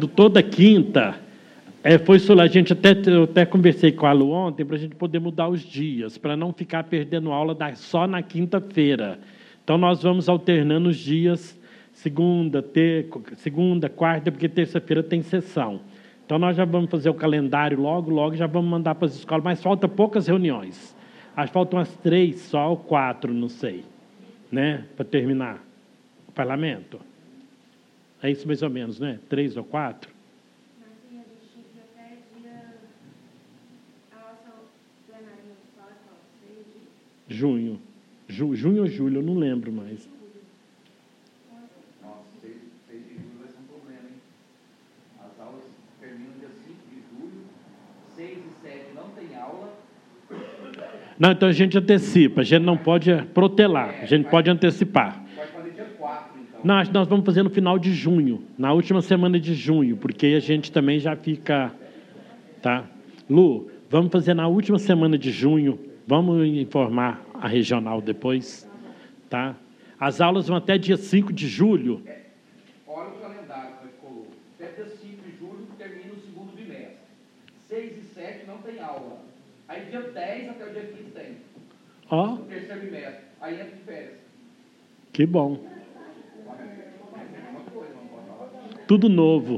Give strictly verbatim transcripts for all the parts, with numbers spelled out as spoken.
toda quinta, é, foi a gente até, eu até conversei com a Lu ontem para a gente poder mudar os dias, para não ficar perdendo aula da, só na quinta-feira. Então, nós vamos alternando os dias, segunda, ter, segunda, quarta, porque terça-feira tem sessão. Então, nós já vamos fazer o calendário logo, logo, já vamos mandar para as escolas, mas falta poucas reuniões. Acho que faltam umas três só, ou quatro, não sei, né, para terminar o parlamento. É isso mais ou menos, né? Três ou quatro? Marcinha, do Chifre até dia... A ação plenária municipal é qual? seis de... Junho. Ju, junho ou julho, eu não lembro mais. Nossa, seis de julho vai ser um problema, hein? As aulas terminam dia cinco de julho, seis e sete não tem aula. Não, então a gente antecipa, a gente não pode protelar, a gente pode antecipar. Vai fazer dia quatro, então. Não, acho que nós vamos fazer no final de junho, na última semana de junho, porque aí a gente também já fica... Tá? Lu, vamos fazer na última semana de junho, vamos informar a regional depois, tá? As aulas vão até dia cinco de julho. É, olha o calendário que ficou. Até dia cinco de julho termina o segundo bimestre. seis e sete não tem aula. Aí dia dez até o dia quinze tem. Ó, O terceiro bimestre. Aí entra de férias. que bom. Uma coisa, não pode falar. Tudo novo.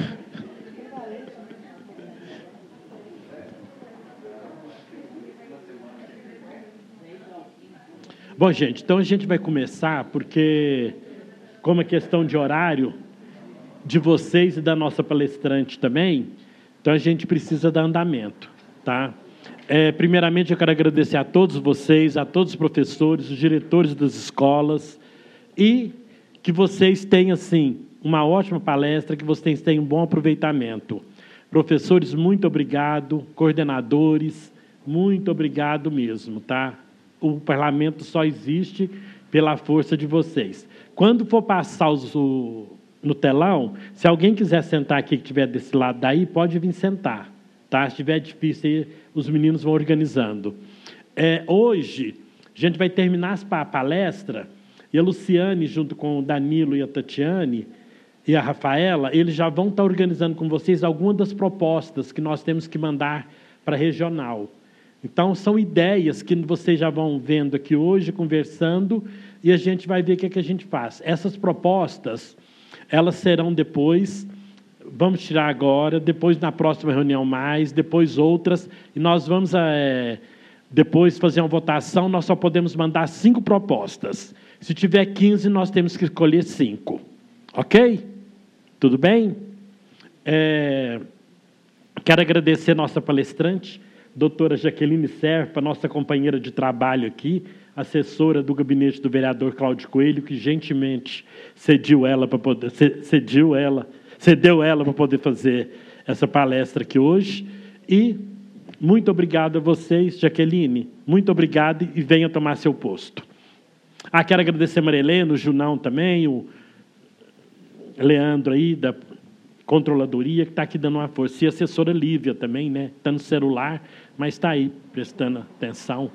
Bom, gente, então a gente vai começar, porque, como é questão de horário, de vocês e da nossa palestrante também, então a gente precisa dar andamento, tá? É, primeiramente, eu quero agradecer a todos vocês, a todos os professores, os diretores das escolas, e que vocês tenham, assim, uma ótima palestra, que vocês tenham um bom aproveitamento. Professores, muito obrigado, coordenadores, muito obrigado mesmo, tá? O parlamento só existe pela força de vocês. Quando for passar os, o, no telão, se alguém quiser sentar aqui, que estiver desse lado daí, pode vir sentar. Tá? Se estiver difícil, os meninos vão organizando. É, hoje, a gente vai terminar a palestra, e a Luciane, junto com o Danilo e a Tatiane, e a Rafaela, eles já vão estar organizando com vocês algumas das propostas que nós temos que mandar para a regional. Então, são ideias que vocês já vão vendo aqui hoje, conversando, e a gente vai ver o que, é que a gente faz. Essas propostas, elas serão depois, vamos tirar agora, depois na próxima reunião mais, depois outras, e nós vamos é, depois fazer uma votação, nós só podemos mandar cinco propostas. Se tiver quinze, nós temos que escolher cinco. Ok? Tudo bem? É, quero agradecer nossa palestrante, doutora Jaqueline Serpa, nossa companheira de trabalho aqui, assessora do gabinete do vereador Cláudio Coelho, que gentilmente cediu ela para poder, cediu ela, cedeu ela para poder fazer essa palestra aqui hoje. E muito obrigado a vocês, Jaqueline, muito obrigado e venha tomar seu posto. Ah, quero agradecer a Maria Helena, o Junão também, o Leandro aí, da controladoria, que está aqui dando uma força. E a assessora Lívia também, né? Está no celular, mas está aí, prestando atenção.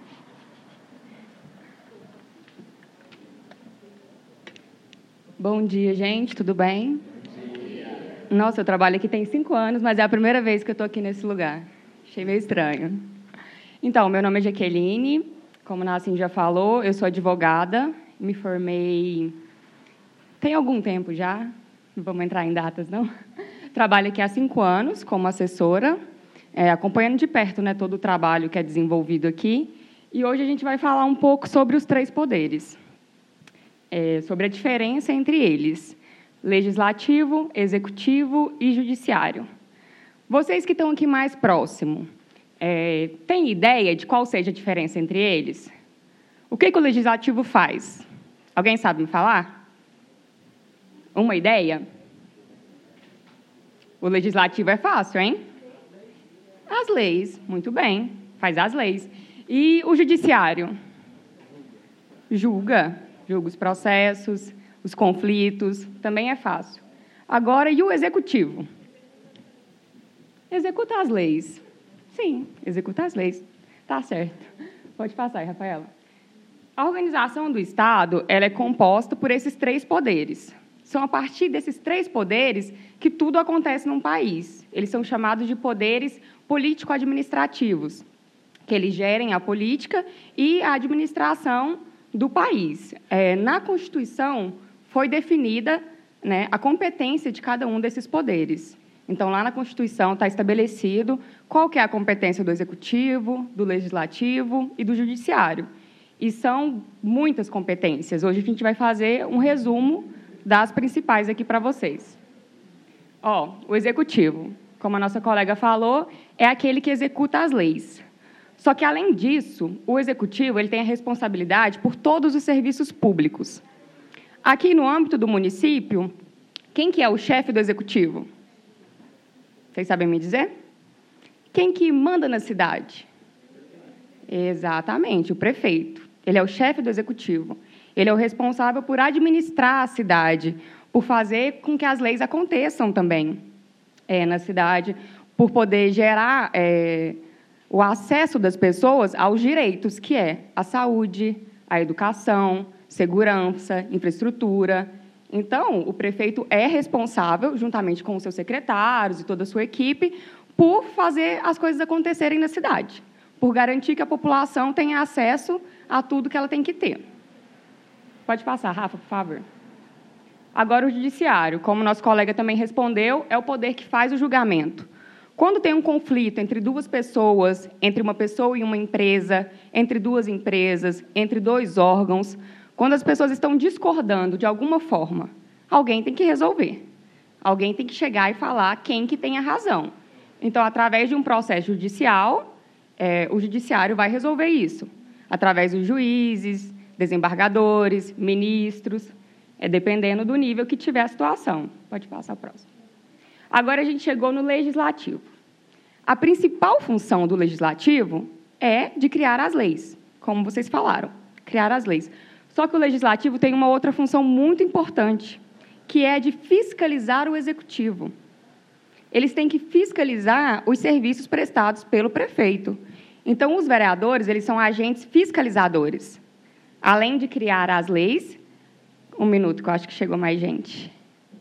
Bom dia, gente, tudo bem? Bom dia. Nossa, eu trabalho aqui tem cinco anos, mas é a primeira vez que eu estou aqui nesse lugar. Achei meio estranho. Então, meu nome é Jaqueline, como a Nassim já falou, eu sou advogada, me formei tem algum tempo já, não vamos entrar em datas, não? Trabalho aqui há cinco anos como assessora, é, acompanhando de perto, né, todo o trabalho que é desenvolvido aqui. E hoje a gente vai falar um pouco sobre os três poderes, é, sobre a diferença entre eles, legislativo, executivo e judiciário. Vocês que estão aqui mais próximo, é, têm ideia de qual seja a diferença entre eles? O que, que o legislativo faz? Alguém sabe me falar? Uma ideia? O legislativo é fácil, hein? As leis, muito bem, faz as leis. E o judiciário? Julga, julga os processos, os conflitos, também é fácil. Agora, e o executivo? Executar as leis. Sim, executar as leis. Tá certo. Pode passar aí, Rafaela. A organização do Estado ela é composta por esses três poderes. São a partir desses três poderes que tudo acontece num país. Eles são chamados de poderes político-administrativos, que eles gerem a política e a administração do país. É, na Constituição, foi definida, né, a competência de cada um desses poderes. Então, lá na Constituição está estabelecido qual que é a competência do Executivo, do Legislativo e do Judiciário. E são muitas competências. Hoje a gente vai fazer um resumo das principais aqui para vocês. Ó, o Executivo, como a nossa colega falou, é aquele que executa as leis. Só que, além disso, o Executivo ele tem a responsabilidade por todos os serviços públicos. Aqui, no âmbito do município, quem que é o chefe do Executivo? Vocês sabem me dizer? Quem que manda na cidade? Exatamente, o prefeito. Ele é o chefe do Executivo. Ele é o responsável por administrar a cidade, por fazer com que as leis aconteçam também é, na cidade, por poder gerar é, o acesso das pessoas aos direitos, que é a saúde, a educação, segurança, infraestrutura. Então, o prefeito é responsável, juntamente com os seus secretários e toda a sua equipe, por fazer as coisas acontecerem na cidade, por garantir que a população tenha acesso a tudo que ela tem que ter. Pode passar, Rafa, por favor. Agora, o judiciário, como nosso colega também respondeu, é o poder que faz o julgamento. Quando tem um conflito entre duas pessoas, entre uma pessoa e uma empresa, entre duas empresas, entre dois órgãos, quando as pessoas estão discordando de alguma forma, alguém tem que resolver. Alguém tem que chegar e falar quem que tem a razão. Então, através de um processo judicial, é, o judiciário vai resolver isso. Através dos juízes, desembargadores, ministros, é, dependendo do nível que tiver a situação. Pode passar a próxima. Agora, a gente chegou no legislativo. A principal função do legislativo é de criar as leis, como vocês falaram, criar as leis. Só que o legislativo tem uma outra função muito importante, que é de fiscalizar o executivo. Eles têm que fiscalizar os serviços prestados pelo prefeito. Então, os vereadores, eles são agentes fiscalizadores. Além de criar as leis... Um minuto, que eu acho que chegou mais gente.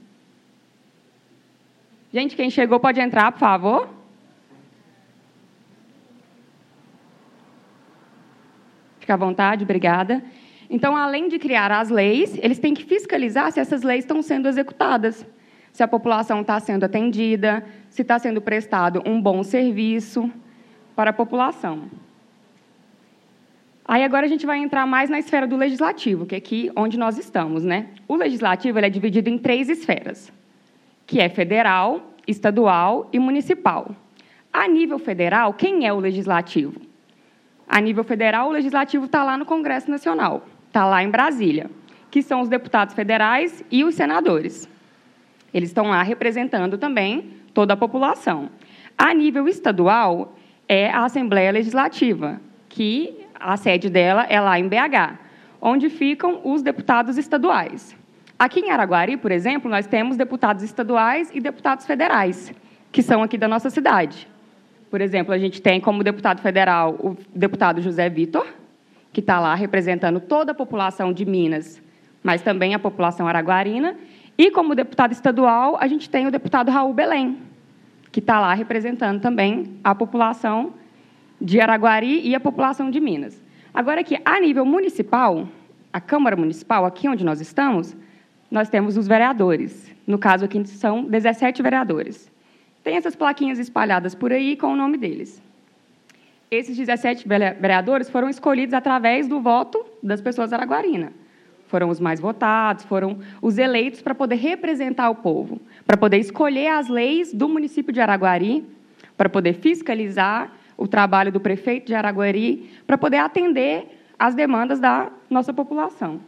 Gente, quem chegou pode entrar, por favor. Fica à vontade, obrigada. Então, além de criar as leis, eles têm que fiscalizar se essas leis estão sendo executadas, se a população está sendo atendida, se está sendo prestado um bom serviço para a população. Aí, agora, a gente vai entrar mais na esfera do legislativo, que é aqui onde nós estamos, né? O legislativo ele é dividido em três esferas, que é federal, estadual e municipal. A nível federal, quem é o legislativo? A nível federal, o legislativo está lá no Congresso Nacional, está lá em Brasília, que são os deputados federais e os senadores. Eles estão lá representando também toda a população. A nível estadual, é a Assembleia Legislativa, que a sede dela é lá em B H, onde ficam os deputados estaduais. Aqui em Araguari, por exemplo, nós temos deputados estaduais e deputados federais, que são aqui da nossa cidade. Por exemplo, a gente tem como deputado federal o deputado José Vitor, que está lá representando toda a população de Minas, mas também a população araguarina. E como deputado estadual, a gente tem o deputado Raul Belém, que está lá representando também a população de Araguari e a população de Minas. Agora, aqui, a nível municipal, a Câmara Municipal, aqui onde nós estamos, nós temos os vereadores. No caso, aqui são dezessete vereadores. Tem essas plaquinhas espalhadas por aí com o nome deles. Esses dezessete vereadores foram escolhidos através do voto das pessoas araguarinas. Foram os mais votados, foram os eleitos para poder representar o povo, para poder escolher as leis do município de Araguari, para poder fiscalizar o trabalho do prefeito de Araguari, para poder atender às demandas da nossa população.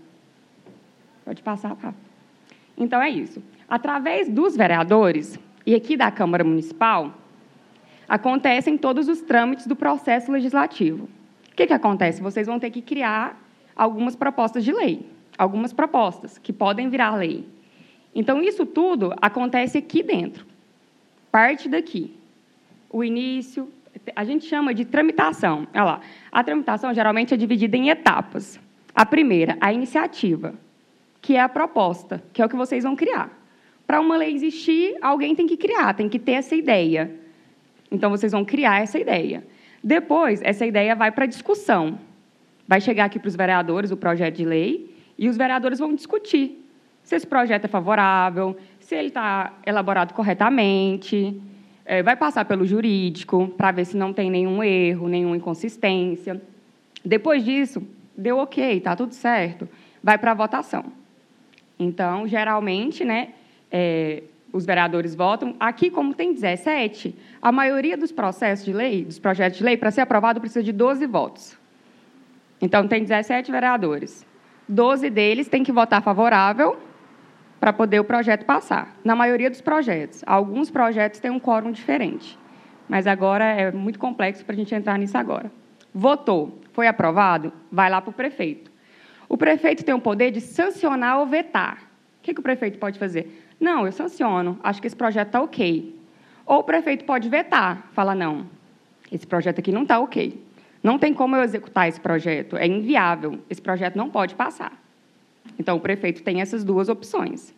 Pode passar, Rafa. Então, é isso. Através dos vereadores, e aqui da Câmara Municipal, acontecem todos os trâmites do processo legislativo. O que, que acontece? Vocês vão ter que criar algumas propostas de lei, algumas propostas que podem virar lei. Então, isso tudo acontece aqui dentro, parte daqui. O início, a gente chama de tramitação. Olha lá, a tramitação geralmente é dividida em etapas. A primeira, a iniciativa. que é a proposta, que é o que vocês vão criar. Para uma lei existir, alguém tem que criar, tem que ter essa ideia. Então, vocês vão criar essa ideia. Depois, essa ideia vai para a discussão. Vai chegar aqui para os vereadores o projeto de lei e os vereadores vão discutir se esse projeto é favorável, se ele está elaborado corretamente, é, vai passar pelo jurídico para ver se não tem nenhum erro, nenhuma inconsistência. Depois disso, deu ok, está tudo certo, vai para a votação. Então, geralmente, né, é, os vereadores votam. Aqui, como tem dezessete, a maioria dos processos de lei, dos projetos de lei, para ser aprovado, precisa de doze votos. Então, tem dezessete vereadores. doze deles têm que votar favorável para poder o projeto passar. Na maioria dos projetos. Alguns projetos têm um quórum diferente. Mas agora é muito complexo para a gente entrar nisso agora. Votou, foi aprovado, vai lá para o prefeito. O prefeito tem o poder de sancionar ou vetar. O que, que o prefeito pode fazer? Não, eu sanciono, acho que esse projeto está ok. Ou o prefeito pode vetar, falar, não, esse projeto aqui não está ok. Não tem como eu executar esse projeto, é inviável, esse projeto não pode passar. Então, o prefeito tem essas duas opções,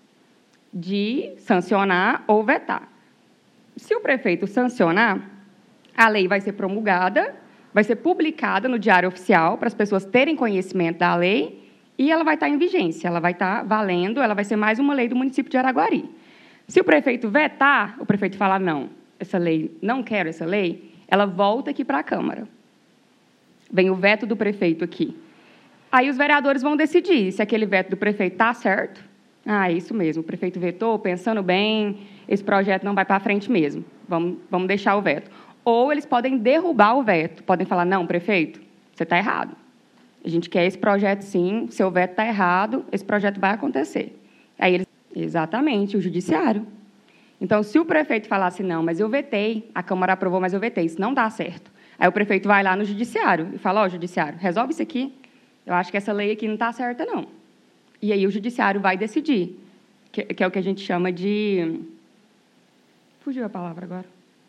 de sancionar ou vetar. Se o prefeito sancionar, a lei vai ser promulgada, vai ser publicada no Diário Oficial, para as pessoas terem conhecimento da lei, e ela vai estar em vigência, ela vai estar valendo, ela vai ser mais uma lei do município de Araguari. Se o prefeito vetar, o prefeito falar, não, essa lei, não quero essa lei, ela volta aqui para a Câmara. Vem o veto do prefeito aqui. Aí os vereadores vão decidir se aquele veto do prefeito está certo. Ah, é isso mesmo, o prefeito vetou, pensando bem, esse projeto não vai para frente mesmo, vamos, vamos deixar o veto. Ou eles podem derrubar o veto, podem falar, não, prefeito, você está errado. A gente quer esse projeto sim, seu veto está errado, esse projeto vai acontecer. Aí eles, exatamente, o judiciário. Então, se o prefeito falasse, não, mas eu vetei, a Câmara aprovou, mas eu vetei, isso não dá certo. Aí o prefeito vai lá no judiciário e fala, ó, oh, judiciário, resolve isso aqui, eu acho que essa lei aqui não está certa, não. E aí o judiciário vai decidir, que, que é o que a gente chama de... Fugiu a palavra agora.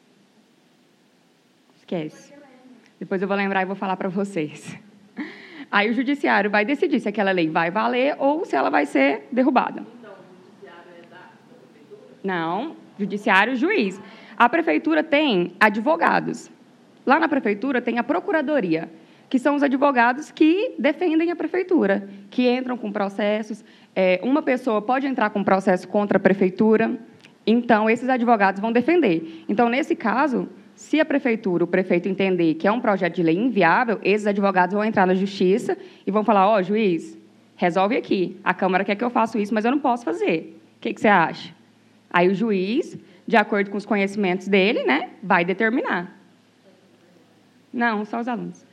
Esquece. Depois eu vou lembrar e vou falar para vocês. Aí o judiciário vai decidir se aquela lei vai valer ou se ela vai ser derrubada. Então, o judiciário é da prefeitura? Não, judiciário, juiz. A prefeitura tem advogados. Lá na prefeitura tem a procuradoria, que são os advogados que defendem a prefeitura, que entram com processos. É, uma pessoa pode entrar com processo contra a prefeitura, então esses advogados vão defender. Então, nesse caso, se a prefeitura, o prefeito entender que é um projeto de lei inviável, esses advogados vão entrar na justiça e vão falar, ó, oh, juiz, resolve aqui, a Câmara quer que eu faça isso, mas eu não posso fazer. O que, que você acha? Aí o juiz, de acordo com os conhecimentos dele, né, vai determinar. Não, só os alunos.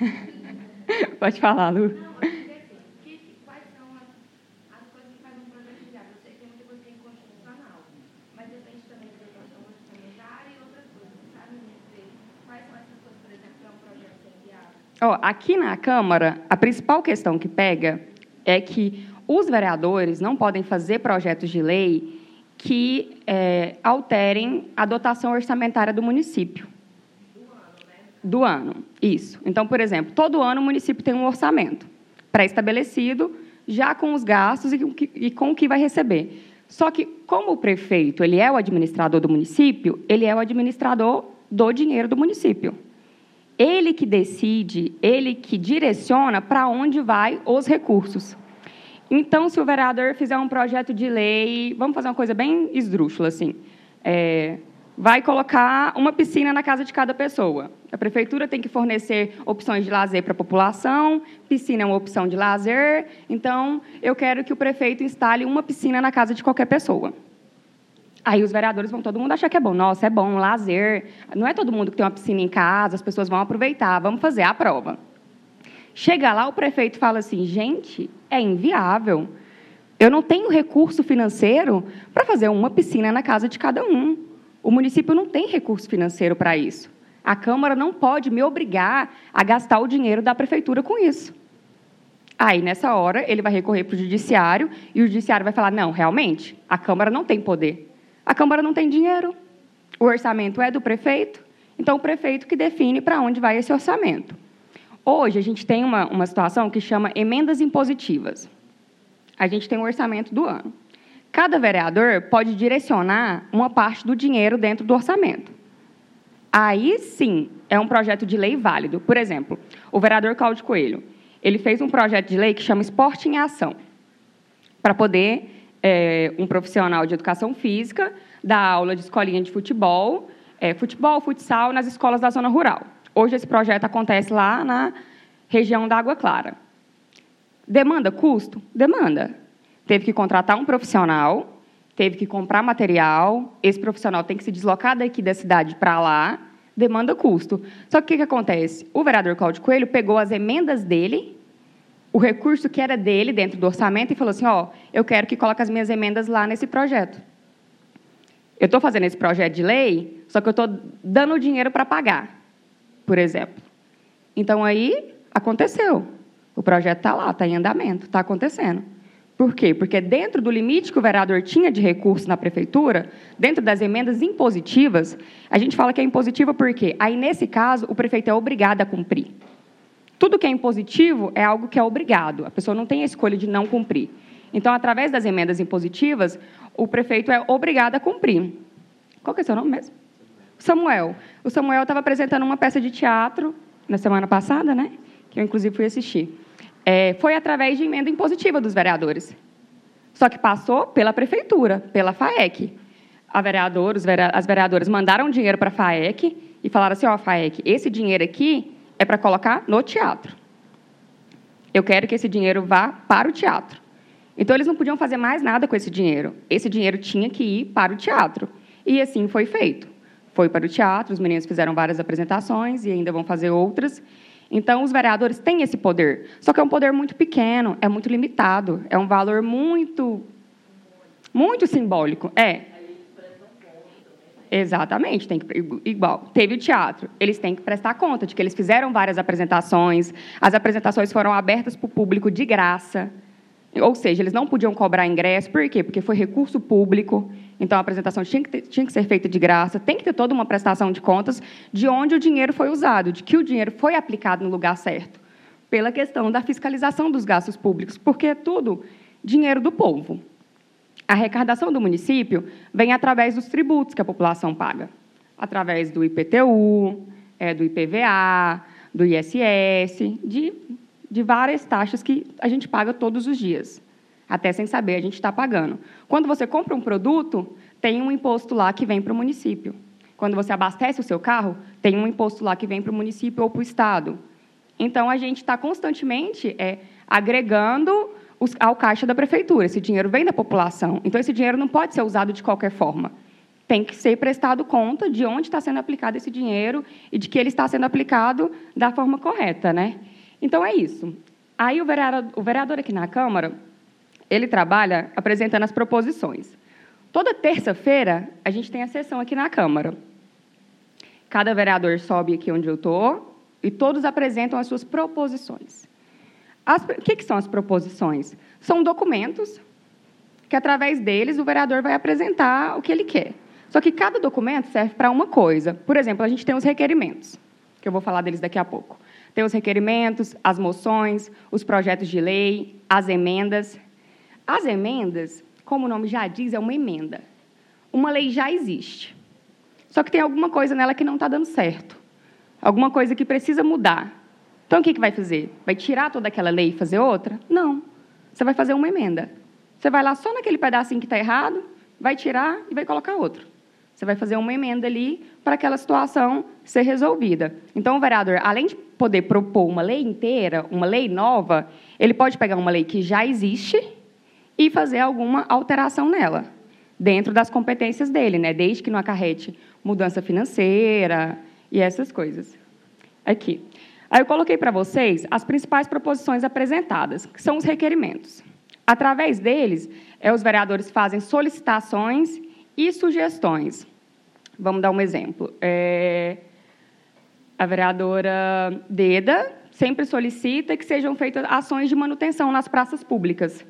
Pode falar, Lu. Não, eu queria assim, que, quais são as, as coisas que fazem um projeto inviável? Eu sei que tem muita coisa que é inconstitucional, mas depende também da situação orçamentária e outras coisas. Você sabe me dizer quais são essas coisas, por exemplo, que é um projeto que é inviável? Oh, aqui na Câmara, a principal questão que pega é que os vereadores não podem fazer projetos de lei que é, alterem a dotação orçamentária do município. Do ano, isso. Então, por exemplo, todo ano o município tem um orçamento pré-estabelecido, já com os gastos e com, e com o que vai receber. Só que, como o prefeito ele é o administrador do município, ele é o administrador do dinheiro do município. Ele que decide, ele que direciona para onde vai os recursos. Então, se o vereador fizer um projeto de lei, vamos fazer uma coisa bem esdrúxula, assim, é... vai colocar uma piscina na casa de cada pessoa. A prefeitura tem que fornecer opções de lazer para a população, piscina é uma opção de lazer, então eu quero que o prefeito instale uma piscina na casa de qualquer pessoa. Aí os vereadores vão todo mundo achar que é bom. Nossa, é bom, lazer. Não é todo mundo que tem uma piscina em casa, as pessoas vão aproveitar, vamos fazer a prova. Chega lá, o prefeito fala assim, gente, é inviável. Eu não tenho recurso financeiro para fazer uma piscina na casa de cada um. O município não tem recurso financeiro para isso. A Câmara não pode me obrigar a gastar o dinheiro da prefeitura com isso. Aí, nessa hora, ele vai recorrer para o judiciário e o judiciário vai falar, não, realmente, a Câmara não tem poder. A Câmara não tem dinheiro. O orçamento é do prefeito, então o prefeito que define para onde vai esse orçamento. Hoje, a gente tem uma, uma situação que chama emendas impositivas. a gente tem o orçamento do ano. Cada vereador pode direcionar uma parte do dinheiro dentro do orçamento. Aí, sim, é um projeto de lei válido. Por exemplo, o vereador Cláudio Coelho, ele fez um projeto de lei que chama Esporte em Ação, para poder é, um profissional de educação física dar aula de escolinha de futebol, é, futebol, futsal, nas escolas da zona rural. Hoje, esse projeto acontece lá na região da Água Clara. Demanda custo? Demanda. Teve que contratar um profissional, teve que comprar material, esse profissional tem que se deslocar daqui da cidade para lá, demanda custo. Só que o que, que acontece? O vereador Cláudio Coelho pegou as emendas dele, o recurso que era dele dentro do orçamento, e falou assim, ó, eu quero que coloque as minhas emendas lá nesse projeto. Eu estou fazendo esse projeto de lei, só que eu estou dando o dinheiro para pagar, por exemplo. Então, aí, aconteceu. O projeto está lá, está em andamento, está acontecendo. Por quê? Porque dentro do limite que o vereador tinha de recurso na prefeitura, dentro das emendas impositivas, a gente fala que é impositiva porque aí, nesse caso, o prefeito é obrigado a cumprir. Tudo que é impositivo é algo que é obrigado. A pessoa não tem a escolha de não cumprir. Então, através das emendas impositivas, o prefeito é obrigado a cumprir. Qual que é o seu nome mesmo? Samuel. O Samuel estava apresentando uma peça de teatro na semana passada, né? Que eu, inclusive, fui assistir. É, foi através de emenda impositiva dos vereadores. Só que passou pela prefeitura, pela FAEC. A vereadora, os vereadores, as vereadoras mandaram dinheiro para a FAEC e falaram assim, ó, FAEC, esse dinheiro aqui é para colocar no teatro. Eu quero que esse dinheiro vá para o teatro. Então, eles não podiam fazer mais nada com esse dinheiro. Esse dinheiro tinha que ir para o teatro. E assim foi feito. Foi para o teatro, os meninos fizeram várias apresentações e ainda vão fazer outras. Então, os vereadores têm esse poder. Só que é um poder muito pequeno, é muito limitado, é um valor muito, muito simbólico. É. Exatamente, tem que, igual. Teve o teatro, eles têm que prestar conta de que eles fizeram várias apresentações, as apresentações foram abertas para o público de graça, ou seja, eles não podiam cobrar ingresso, por quê? Porque foi recurso público, então a apresentação tinha que, ter, tinha que ser feita de graça, tem que ter toda uma prestação de contas de onde o dinheiro foi usado, de que o dinheiro foi aplicado no lugar certo, pela questão da fiscalização dos gastos públicos, porque é tudo dinheiro do povo. A arrecadação do município vem através dos tributos que a população paga, através do I P T U, é, do I P V A, do I S S, de, de várias taxas que a gente paga todos os dias. Até sem saber, a gente está pagando. Quando você compra um produto, tem um imposto lá que vem para o município. Quando você abastece o seu carro, tem um imposto lá que vem para o município ou para o Estado. Então, a gente está constantemente é, agregando os, ao caixa da prefeitura. Esse dinheiro vem da população. Então, esse dinheiro não pode ser usado de qualquer forma. Tem que ser prestado conta de onde está sendo aplicado esse dinheiro e de que ele está sendo aplicado da forma correta, né? Então, é isso. Aí, o vereador, o vereador aqui na Câmara, ele trabalha apresentando as proposições. Toda terça-feira, a gente tem a sessão aqui na Câmara. Cada vereador sobe aqui onde eu estou e todos apresentam as suas proposições. As, o que, que são as proposições? São documentos que, através deles, o vereador vai apresentar o que ele quer. Só que cada documento serve para uma coisa. Por exemplo, a gente tem os requerimentos, que eu vou falar deles daqui a pouco. Tem os requerimentos, as moções, os projetos de lei, as emendas. As emendas, como o nome já diz, é uma emenda. Uma lei já existe. Só que tem alguma coisa nela que não está dando certo. Alguma coisa que precisa mudar. Então, o que, que vai fazer? Vai tirar toda aquela lei e fazer outra? Não. Você vai fazer uma emenda. Você vai lá só naquele pedacinho que está errado, vai tirar e vai colocar outro. Você vai fazer uma emenda ali para aquela situação ser resolvida. Então, o vereador, além de poder propor uma lei inteira, uma lei nova, ele pode pegar uma lei que já existe e fazer alguma alteração nela, dentro das competências dele, né? Desde que não acarrete mudança financeira e essas coisas. Aqui. Aí eu coloquei para vocês as principais proposições apresentadas, que são os requerimentos. Através deles, é, os vereadores fazem solicitações e sugestões. Vamos dar um exemplo. É, a vereadora Deda sempre solicita que sejam feitas ações de manutenção nas praças públicas.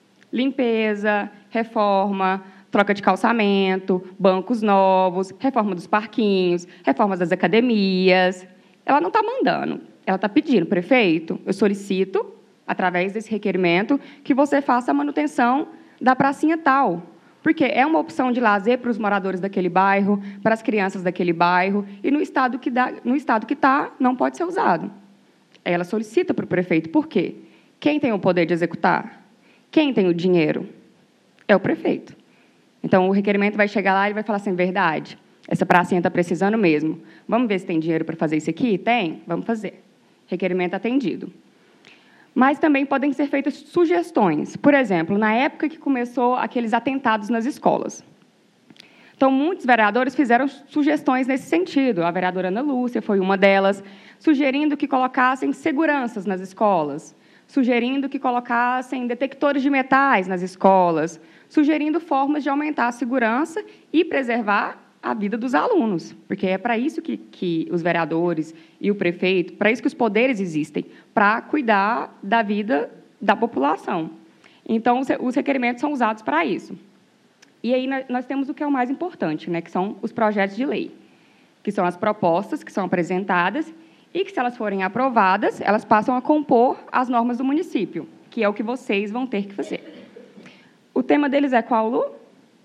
Limpeza, reforma, troca de calçamento, bancos novos, reforma dos parquinhos, reformas das academias. Ela não está mandando, ela está pedindo, prefeito, eu solicito através desse requerimento, que você faça a manutenção da pracinha tal, porque é uma opção de lazer para os moradores daquele bairro, para as crianças daquele bairro, e no estado que dá, no estado que está, não pode ser usado. Ela solicita para o prefeito. Por quê? Quem tem o poder de executar? Quem tem o dinheiro? É o prefeito. Então, o requerimento vai chegar lá e vai falar assim, verdade, essa pracinha está precisando mesmo. Vamos ver se tem dinheiro para fazer isso aqui? Tem? Vamos fazer. Requerimento atendido. Mas também podem ser feitas sugestões. Por exemplo, na época que começou aqueles atentados nas escolas. Então, muitos vereadores fizeram sugestões nesse sentido. A vereadora Ana Lúcia foi uma delas, sugerindo que colocassem seguranças nas escolas, sugerindo que colocassem detectores de metais nas escolas, sugerindo formas de aumentar a segurança e preservar a vida dos alunos, porque é para isso que, que os vereadores e o prefeito, para isso que os poderes existem, para cuidar da vida da população. Então, os requerimentos são usados para isso. E aí nós temos o que é o mais importante, né, que são os projetos de lei, que são as propostas que são apresentadas e que, se elas forem aprovadas, elas passam a compor as normas do município, que é o que vocês vão ter que fazer. O tema deles é qual, Lu?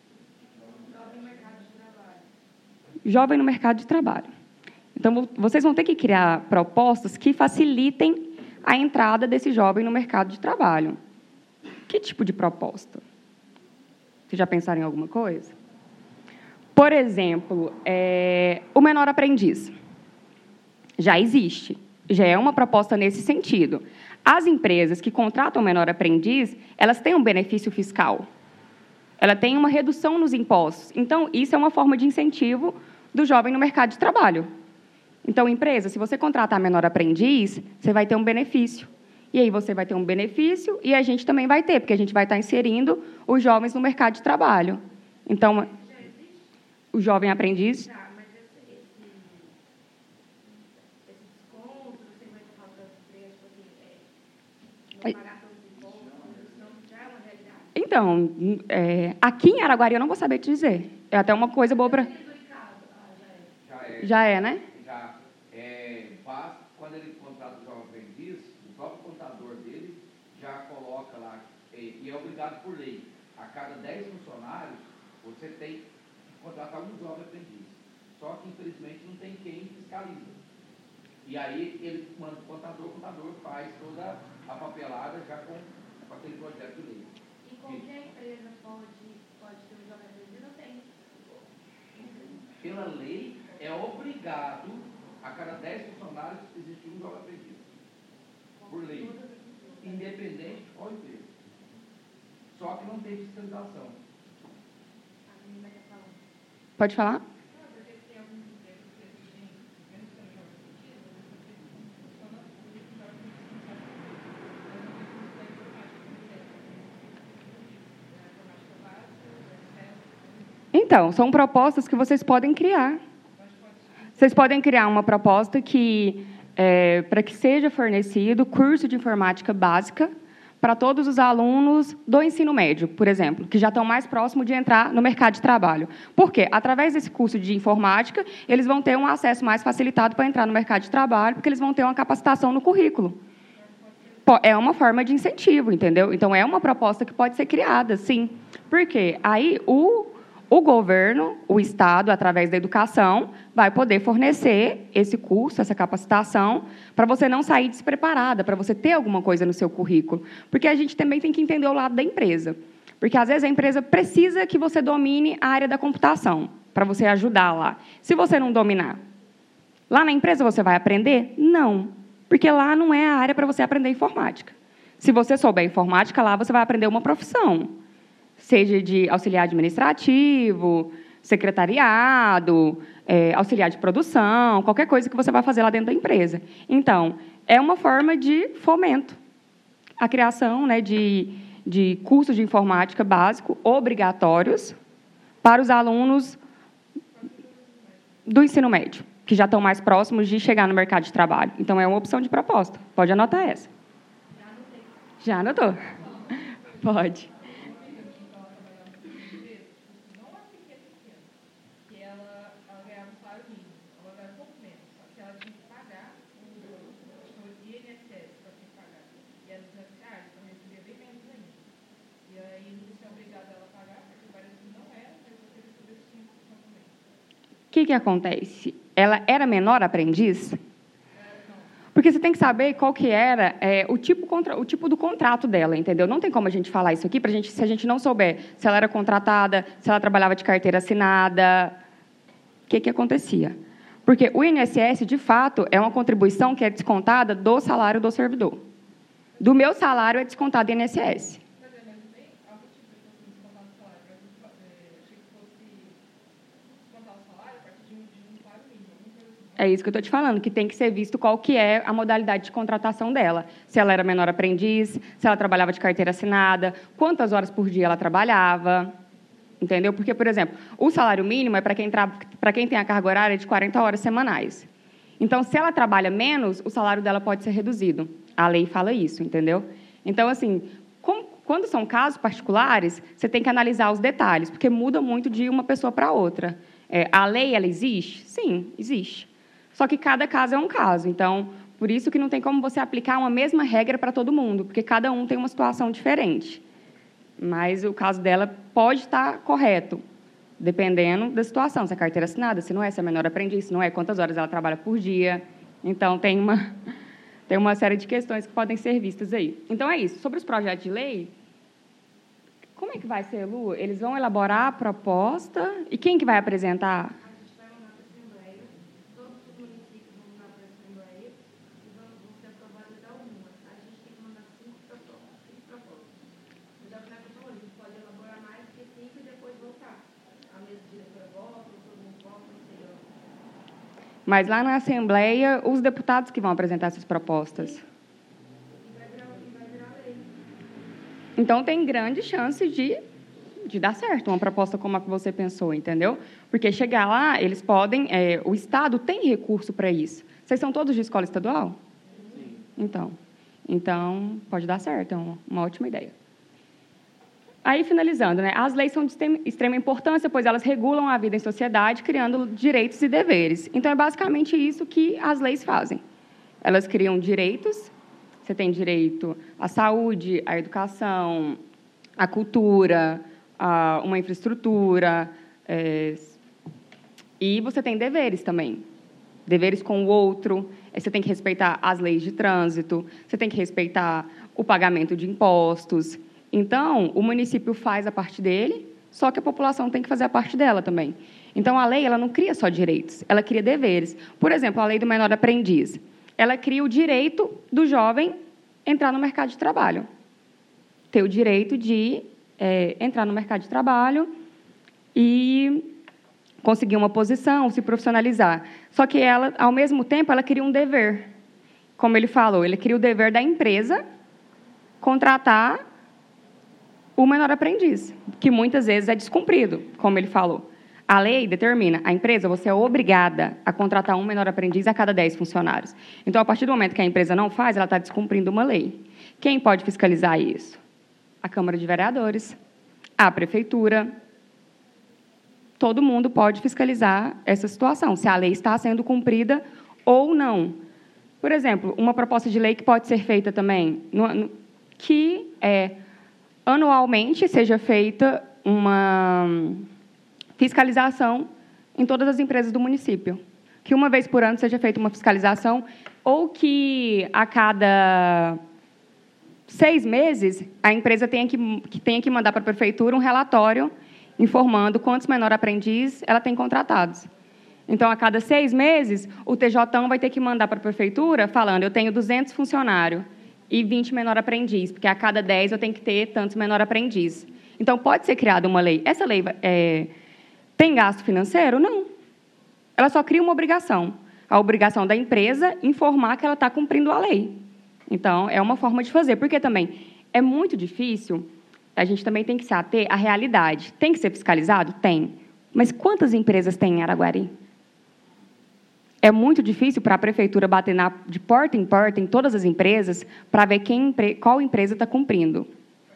Jovem no mercado de trabalho. Então, vocês vão ter que criar propostas que facilitem a entrada desse jovem no mercado de trabalho. Que tipo de proposta? Vocês já pensaram em alguma coisa? Por exemplo, é, o menor aprendiz. Já existe. Já é uma proposta nesse sentido. As empresas que contratam o menor aprendiz, elas têm um benefício fiscal. Ela tem uma redução nos impostos. Então, isso é uma forma de incentivo do jovem no mercado de trabalho. Então, empresa, se você contratar menor aprendiz, você vai ter um benefício. E aí você vai ter um benefício e a gente também vai ter, porque a gente vai estar inserindo os jovens no mercado de trabalho. Então, o jovem aprendiz... Tá, mas esse, esse, esse desconto, você vai falar para as empresas, assim, é, não pagar todos os impostos, não, já é uma realidade? Então, é, aqui em Araguari eu não vou saber te dizer. É até uma coisa boa para... Já é. Já é, né? Já é, faz, quando ele contrata o jovem aprendiz, o próprio contador dele já coloca lá, e, e é obrigado por lei, a cada dez funcionários, você tem que contratar um jovem aprendiz. Só que, infelizmente, não tem quem fiscaliza. E aí ele manda o contador, o contador faz toda a papelada já com, com aquele projeto de lei. E qualquer empresa pode, pode ter um jovem aprendiz, não tem? Pela lei, é obrigado, a cada dez funcionários, existir um jovem aprendiz. Por lei. Independente de qual empresa. Só que não tem fiscalização. A menina quer falar. Pode falar? Então, são propostas que vocês podem criar. Vocês podem criar uma proposta que, é, para que seja fornecido curso de informática básica para todos os alunos do ensino médio, por exemplo, que já estão mais próximos de entrar no mercado de trabalho. Por quê? Através desse curso de informática, eles vão ter um acesso mais facilitado para entrar no mercado de trabalho, porque eles vão ter uma capacitação no currículo. É uma forma de incentivo, entendeu? Então, é uma proposta que pode ser criada, sim. Por quê? Aí, o... O governo, o Estado, através da educação, vai poder fornecer esse curso, essa capacitação, para você não sair despreparada, para você ter alguma coisa no seu currículo. Porque a gente também tem que entender o lado da empresa. Porque, às vezes, a empresa precisa que você domine a área da computação, para você ajudar lá. Se você não dominar, lá na empresa você vai aprender? Não, porque lá não é a área para você aprender informática. Se você souber informática, lá você vai aprender uma profissão. Seja de auxiliar administrativo, secretariado, é, auxiliar de produção, qualquer coisa que você vai fazer lá dentro da empresa. Então, é uma forma de fomento. A criação, né, de, de cursos de informática básico obrigatórios para os alunos do ensino médio, que já estão mais próximos de chegar no mercado de trabalho. Então, é uma opção de proposta. Pode anotar essa. Já anotou? Pode. que, que acontece? Ela era menor aprendiz? Porque você tem que saber qual que era é, o, tipo contra, o tipo do contrato dela, entendeu? Não tem como a gente falar isso aqui pra gente, se a gente não souber se ela era contratada, se ela trabalhava de carteira assinada. O que, que acontecia? Porque o I N S S, de fato, é uma contribuição que é descontada do salário do servidor. Do meu salário é descontado o I N S S. É isso que eu estou te falando, que tem que ser visto qual que é a modalidade de contratação dela. Se ela era menor aprendiz, se ela trabalhava de carteira assinada, quantas horas por dia ela trabalhava, entendeu? Porque, por exemplo, o salário mínimo é para quem, tra... para quem tem a carga horária de quarenta horas semanais. Então, se ela trabalha menos, o salário dela pode ser reduzido. A lei fala isso, entendeu? Então, assim, como... quando são casos particulares, você tem que analisar os detalhes, porque muda muito de uma pessoa para outra. É, a lei, ela existe? Sim, existe. Só que cada caso é um caso. Então, por isso que não tem como você aplicar uma mesma regra para todo mundo, porque cada um tem uma situação diferente. Mas o caso dela pode estar correto, dependendo da situação. Se é carteira assinada, se não é, se é menor aprendiz, se não é, quantas horas ela trabalha por dia. Então, tem uma, tem uma série de questões que podem ser vistas aí. Então, é isso. Sobre os projetos de lei, como é que vai ser, Lu? Eles vão elaborar a proposta e quem que vai apresentar? Mas lá na Assembleia, os deputados que vão apresentar essas propostas. Então, tem grande chance de, de dar certo uma proposta como a que você pensou, entendeu? Porque chegar lá, eles podem... É, o Estado tem recurso para isso. Vocês são todos de escola estadual? Sim. Então, então pode dar certo, é uma, uma ótima ideia. Aí, finalizando, né, as leis são de extrema importância, pois elas regulam a vida em sociedade, criando direitos e deveres. Então, é basicamente isso que as leis fazem. Elas criam direitos, você tem direito à saúde, à educação, à cultura, a uma infraestrutura, é, e você tem deveres também. Deveres com o outro, você tem que respeitar as leis de trânsito, você tem que respeitar o pagamento de impostos. Então, o município faz a parte dele, só que a população tem que fazer a parte dela também. Então, a lei ela não cria só direitos, ela cria deveres. Por exemplo, a lei do menor aprendiz. Ela cria o direito do jovem entrar no mercado de trabalho. Ter o direito de é, entrar no mercado de trabalho e conseguir uma posição, se profissionalizar. Só que ela, ao mesmo tempo, ela cria um dever. Como ele falou, ele cria o dever da empresa contratar o menor aprendiz, que muitas vezes é descumprido, como ele falou. A lei determina, a empresa, você é obrigada a contratar um menor aprendiz a cada dez funcionários. Então, a partir do momento que a empresa não faz, ela está descumprindo uma lei. Quem pode fiscalizar isso? A Câmara de Vereadores, a Prefeitura. Todo mundo pode fiscalizar essa situação, se a lei está sendo cumprida ou não. Por exemplo, uma proposta de lei que pode ser feita também, no, no, que é... anualmente seja feita uma fiscalização em todas as empresas do município. Que uma vez por ano seja feita uma fiscalização ou que a cada seis meses a empresa tenha que, que, tenha que mandar para a prefeitura um relatório informando quantos menor aprendiz ela tem contratados. Então, a cada seis meses, o T J vai ter que mandar para a prefeitura falando eu tenho duzentos funcionários e vinte menor aprendiz, porque a cada dez eu tenho que ter tantos menor aprendiz. Então, pode ser criada uma lei. Essa lei é, tem gasto financeiro? Não. Ela só cria uma obrigação. A obrigação da empresa informar que ela está cumprindo a lei. Então, é uma forma de fazer. Porque também é muito difícil, a gente também tem que se ater à realidade. Tem que ser fiscalizado? Tem. Mas quantas empresas tem em Araguari? É muito difícil para a prefeitura bater na, de porta em porta em todas as empresas para ver quem, qual empresa está cumprindo.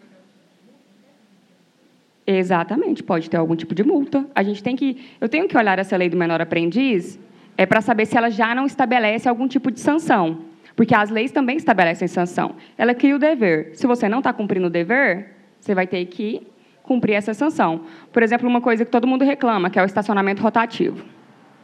Exatamente, pode ter algum tipo de multa. A gente tem que, eu tenho que olhar essa lei do menor aprendiz é para saber se ela já não estabelece algum tipo de sanção, porque as leis também estabelecem sanção. Ela cria o dever. Se você não está cumprindo o dever, você vai ter que cumprir essa sanção. Por exemplo, uma coisa que todo mundo reclama, que é o estacionamento rotativo.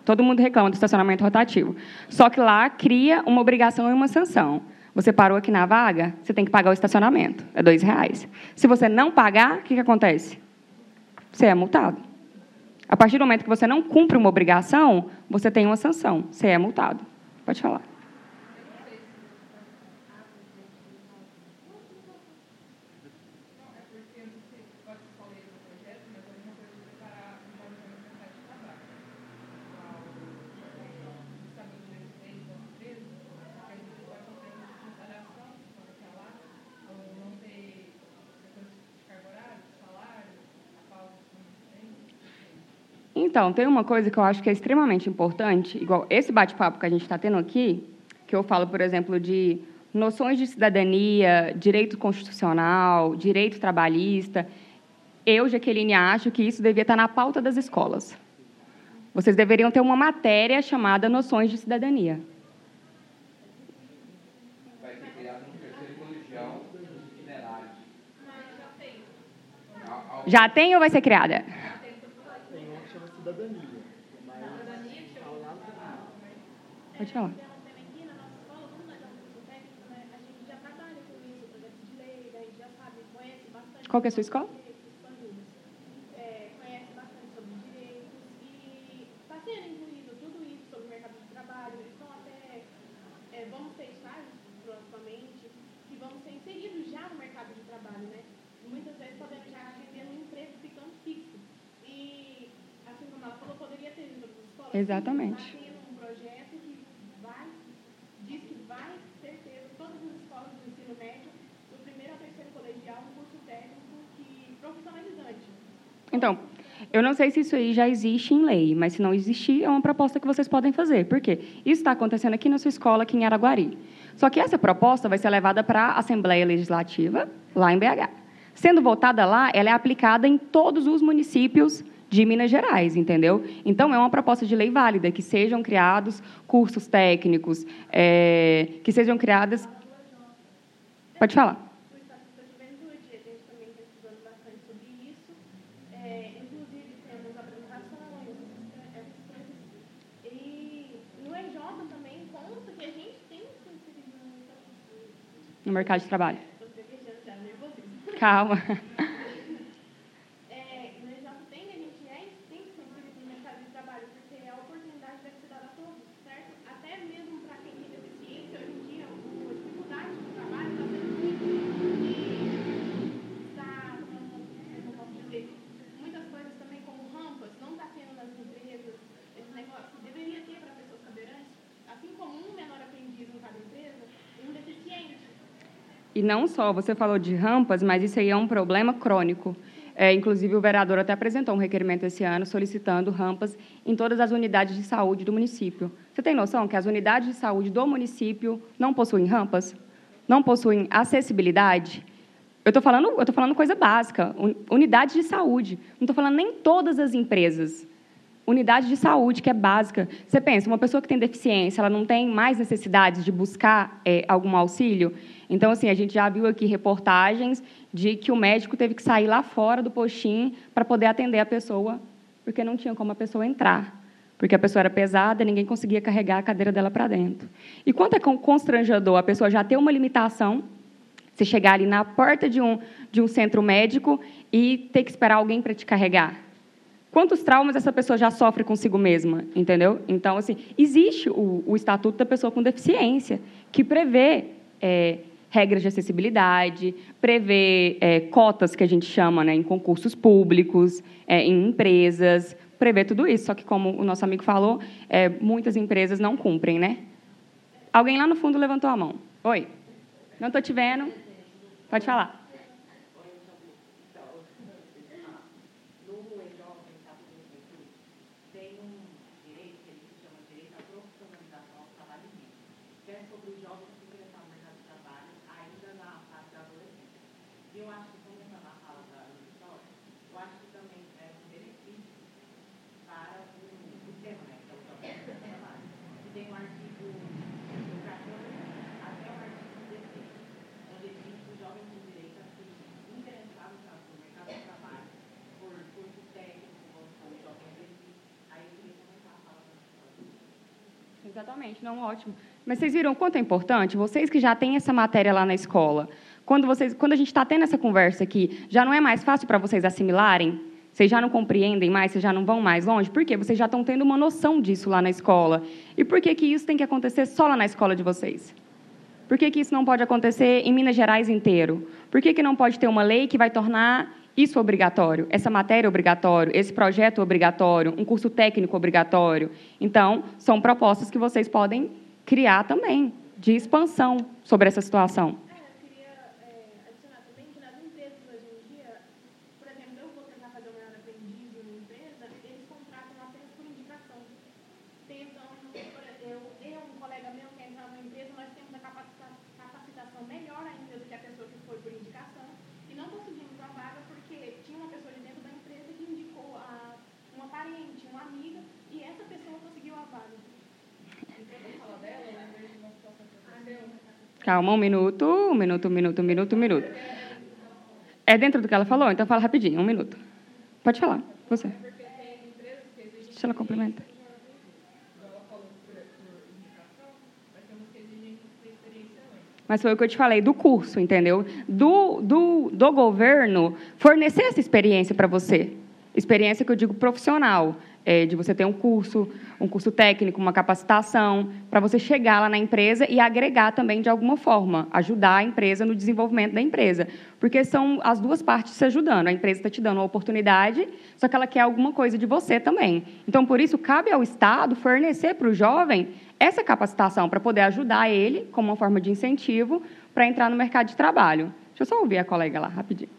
Todo mundo reclama do estacionamento rotativo. Só que lá cria uma obrigação e uma sanção. Você parou aqui na vaga, você tem que pagar o estacionamento. É dois reais. Se você não pagar, o que, que acontece? Você é multado. A partir do momento que você não cumpre uma obrigação, você tem uma sanção. Você é multado. Pode falar. Então, tem uma coisa que eu acho que é extremamente importante, igual esse bate-papo que a gente está tendo aqui, que eu falo, por exemplo, de noções de cidadania, direito constitucional, direito trabalhista. Eu, Jaqueline, acho que isso devia estar na pauta das escolas. Vocês deveriam ter uma matéria chamada Noções de Cidadania. Vai ser criado um terceiro colegial dos itinerários. Já tem ou vai ser criada? Cidadania, mas pode falar. Qual que é a sua escola? É, conhece bastante sobre direitos e está sendo incluído tudo isso sobre o mercado de trabalho. Eles estão até, é, vamos ter estágios provavelmente que vão ser inseridos já no mercado de trabalho, né? Muitas vezes podendo já atender um emprego ficando fixo. E assim como ela falou, poderia ter em todas as escolas. Exatamente. Está tendo um projeto que vai, diz que vai ter ter todas as escolas do ensino médio, do primeiro ao terceiro colegial, um curso técnico que profissionalizante. Então, eu não sei se isso aí já existe em lei, mas se não existir, é uma proposta que vocês podem fazer. Por quê? Isso está acontecendo aqui na sua escola, aqui em Araguari. Só que essa proposta vai ser levada para a Assembleia Legislativa, lá em B H. Sendo votada lá, ela é aplicada em todos os municípios de Minas Gerais, entendeu? Então, é uma proposta de lei válida, que sejam criados cursos técnicos, é, que sejam criadas... Pode falar. O Estatuto da Juventude, a gente também está estudando bastante sobre isso. É, inclusive, temos apresentações, essas coisas. E no E J também conta que a gente tem que ser inserido no Estatuto. No mercado de trabalho. Estou gaguejando já, nervosismo. Calma. É, no E J tem, a gente é, tem que ser inserido no mercado de trabalho, porque a oportunidade deve ser dada a todos, certo? Até mesmo para quem tem deficiência, hoje em dia, a dificuldade do trabalho está sendo muito. E está, como eu posso dizer, muitas coisas também, como rampas, não está tendo nas empresas, esse negócio deveria ter para pessoas cadeirantes, assim como um menor aprendiz em cada empresa, e um deficiente. E não só, você falou de rampas, mas isso aí é um problema crônico. É, inclusive, o vereador até apresentou um requerimento esse ano solicitando rampas em todas as unidades de saúde do município. Você tem noção que as unidades de saúde do município não possuem rampas? Não possuem acessibilidade? Eu estou falando, eu estou falando coisa básica, unidade de saúde. Não estou falando nem todas as empresas. Unidade de saúde, que é básica. Você pensa, uma pessoa que tem deficiência, ela não tem mais necessidades de buscar é, algum auxílio? Então, assim, a gente já viu aqui reportagens de que o médico teve que sair lá fora do postinho para poder atender a pessoa, porque não tinha como a pessoa entrar, porque a pessoa era pesada, ninguém conseguia carregar a cadeira dela para dentro. E quanto é constrangedor a pessoa já ter uma limitação, você chegar ali na porta de um, de um centro médico e ter que esperar alguém para te carregar? Quantos traumas essa pessoa já sofre consigo mesma, entendeu? Então, assim, existe o, o Estatuto da Pessoa com Deficiência, que prevê é, regras de acessibilidade, prevê é, cotas, que a gente chama, né, em concursos públicos, é, em empresas, prevê tudo isso. Só que, como o nosso amigo falou, é, muitas empresas não cumprem, né? Alguém lá no fundo levantou a mão. Oi? Não estou te vendo. Pode falar. Exatamente, não, ótimo. Mas vocês viram o quanto é importante? Vocês que já têm essa matéria lá na escola, quando, vocês, quando a gente está tendo essa conversa aqui, já não é mais fácil para vocês assimilarem? Vocês já não compreendem mais, vocês já não vão mais longe? Por quê? Vocês já estão tendo uma noção disso lá na escola. E por que, que isso tem que acontecer só lá na escola de vocês? Por que, que isso não pode acontecer em Minas Gerais inteiro? Por que, que não pode ter uma lei que vai tornar isso obrigatório, essa matéria obrigatório, esse projeto obrigatório, um curso técnico obrigatório? Então, são propostas que vocês podem criar também, de expansão sobre essa situação. É, eu queria é, adicionar também que nas empresas hoje em dia, por exemplo, eu vou tentar fazer o meu aprendiz em uma empresa, eles contratam apenas por indicação. Tentam, por exemplo, eu, eu, um colega meu que entra numa empresa, nós temos a capacita- capacitação melhor ainda do que a pessoa que foi por indicação, e não conseguimos a vaga porque tinha uma pessoa de dentro da empresa que indicou a uma parente, uma amiga, e essa pessoa conseguiu a vaga. Calma, um minuto, um minuto, um minuto, um minuto, um minuto. É dentro do que ela falou? Então fala rapidinho, um minuto. Pode falar, você. Deixa ela complementar. Mas foi o que eu te falei, do curso, entendeu? Do, do, do governo fornecer essa experiência para você. Experiência que eu digo profissional, é, de você ter um curso, um curso técnico, uma capacitação, para você chegar lá na empresa e agregar também de alguma forma, ajudar a empresa no desenvolvimento da empresa. Porque são as duas partes se ajudando. A empresa está te dando uma oportunidade, só que ela quer alguma coisa de você também. Então, por isso, cabe ao Estado fornecer para o jovem essa capacitação para poder ajudar ele, como uma forma de incentivo, para entrar no mercado de trabalho. Deixa eu só ouvir a colega lá, rapidinho.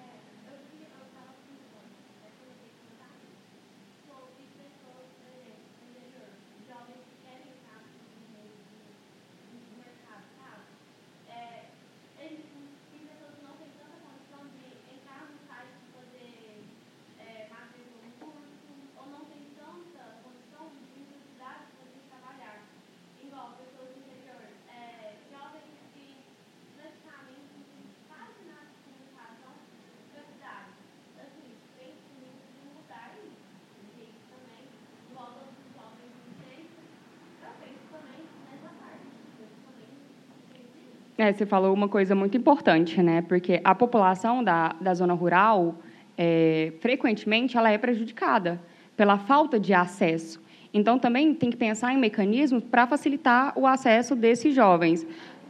É, você falou uma coisa muito importante, né? Porque a população da, da zona rural, é, frequentemente, ela é prejudicada pela falta de acesso. Então, também tem que pensar em mecanismos para facilitar o acesso desses jovens.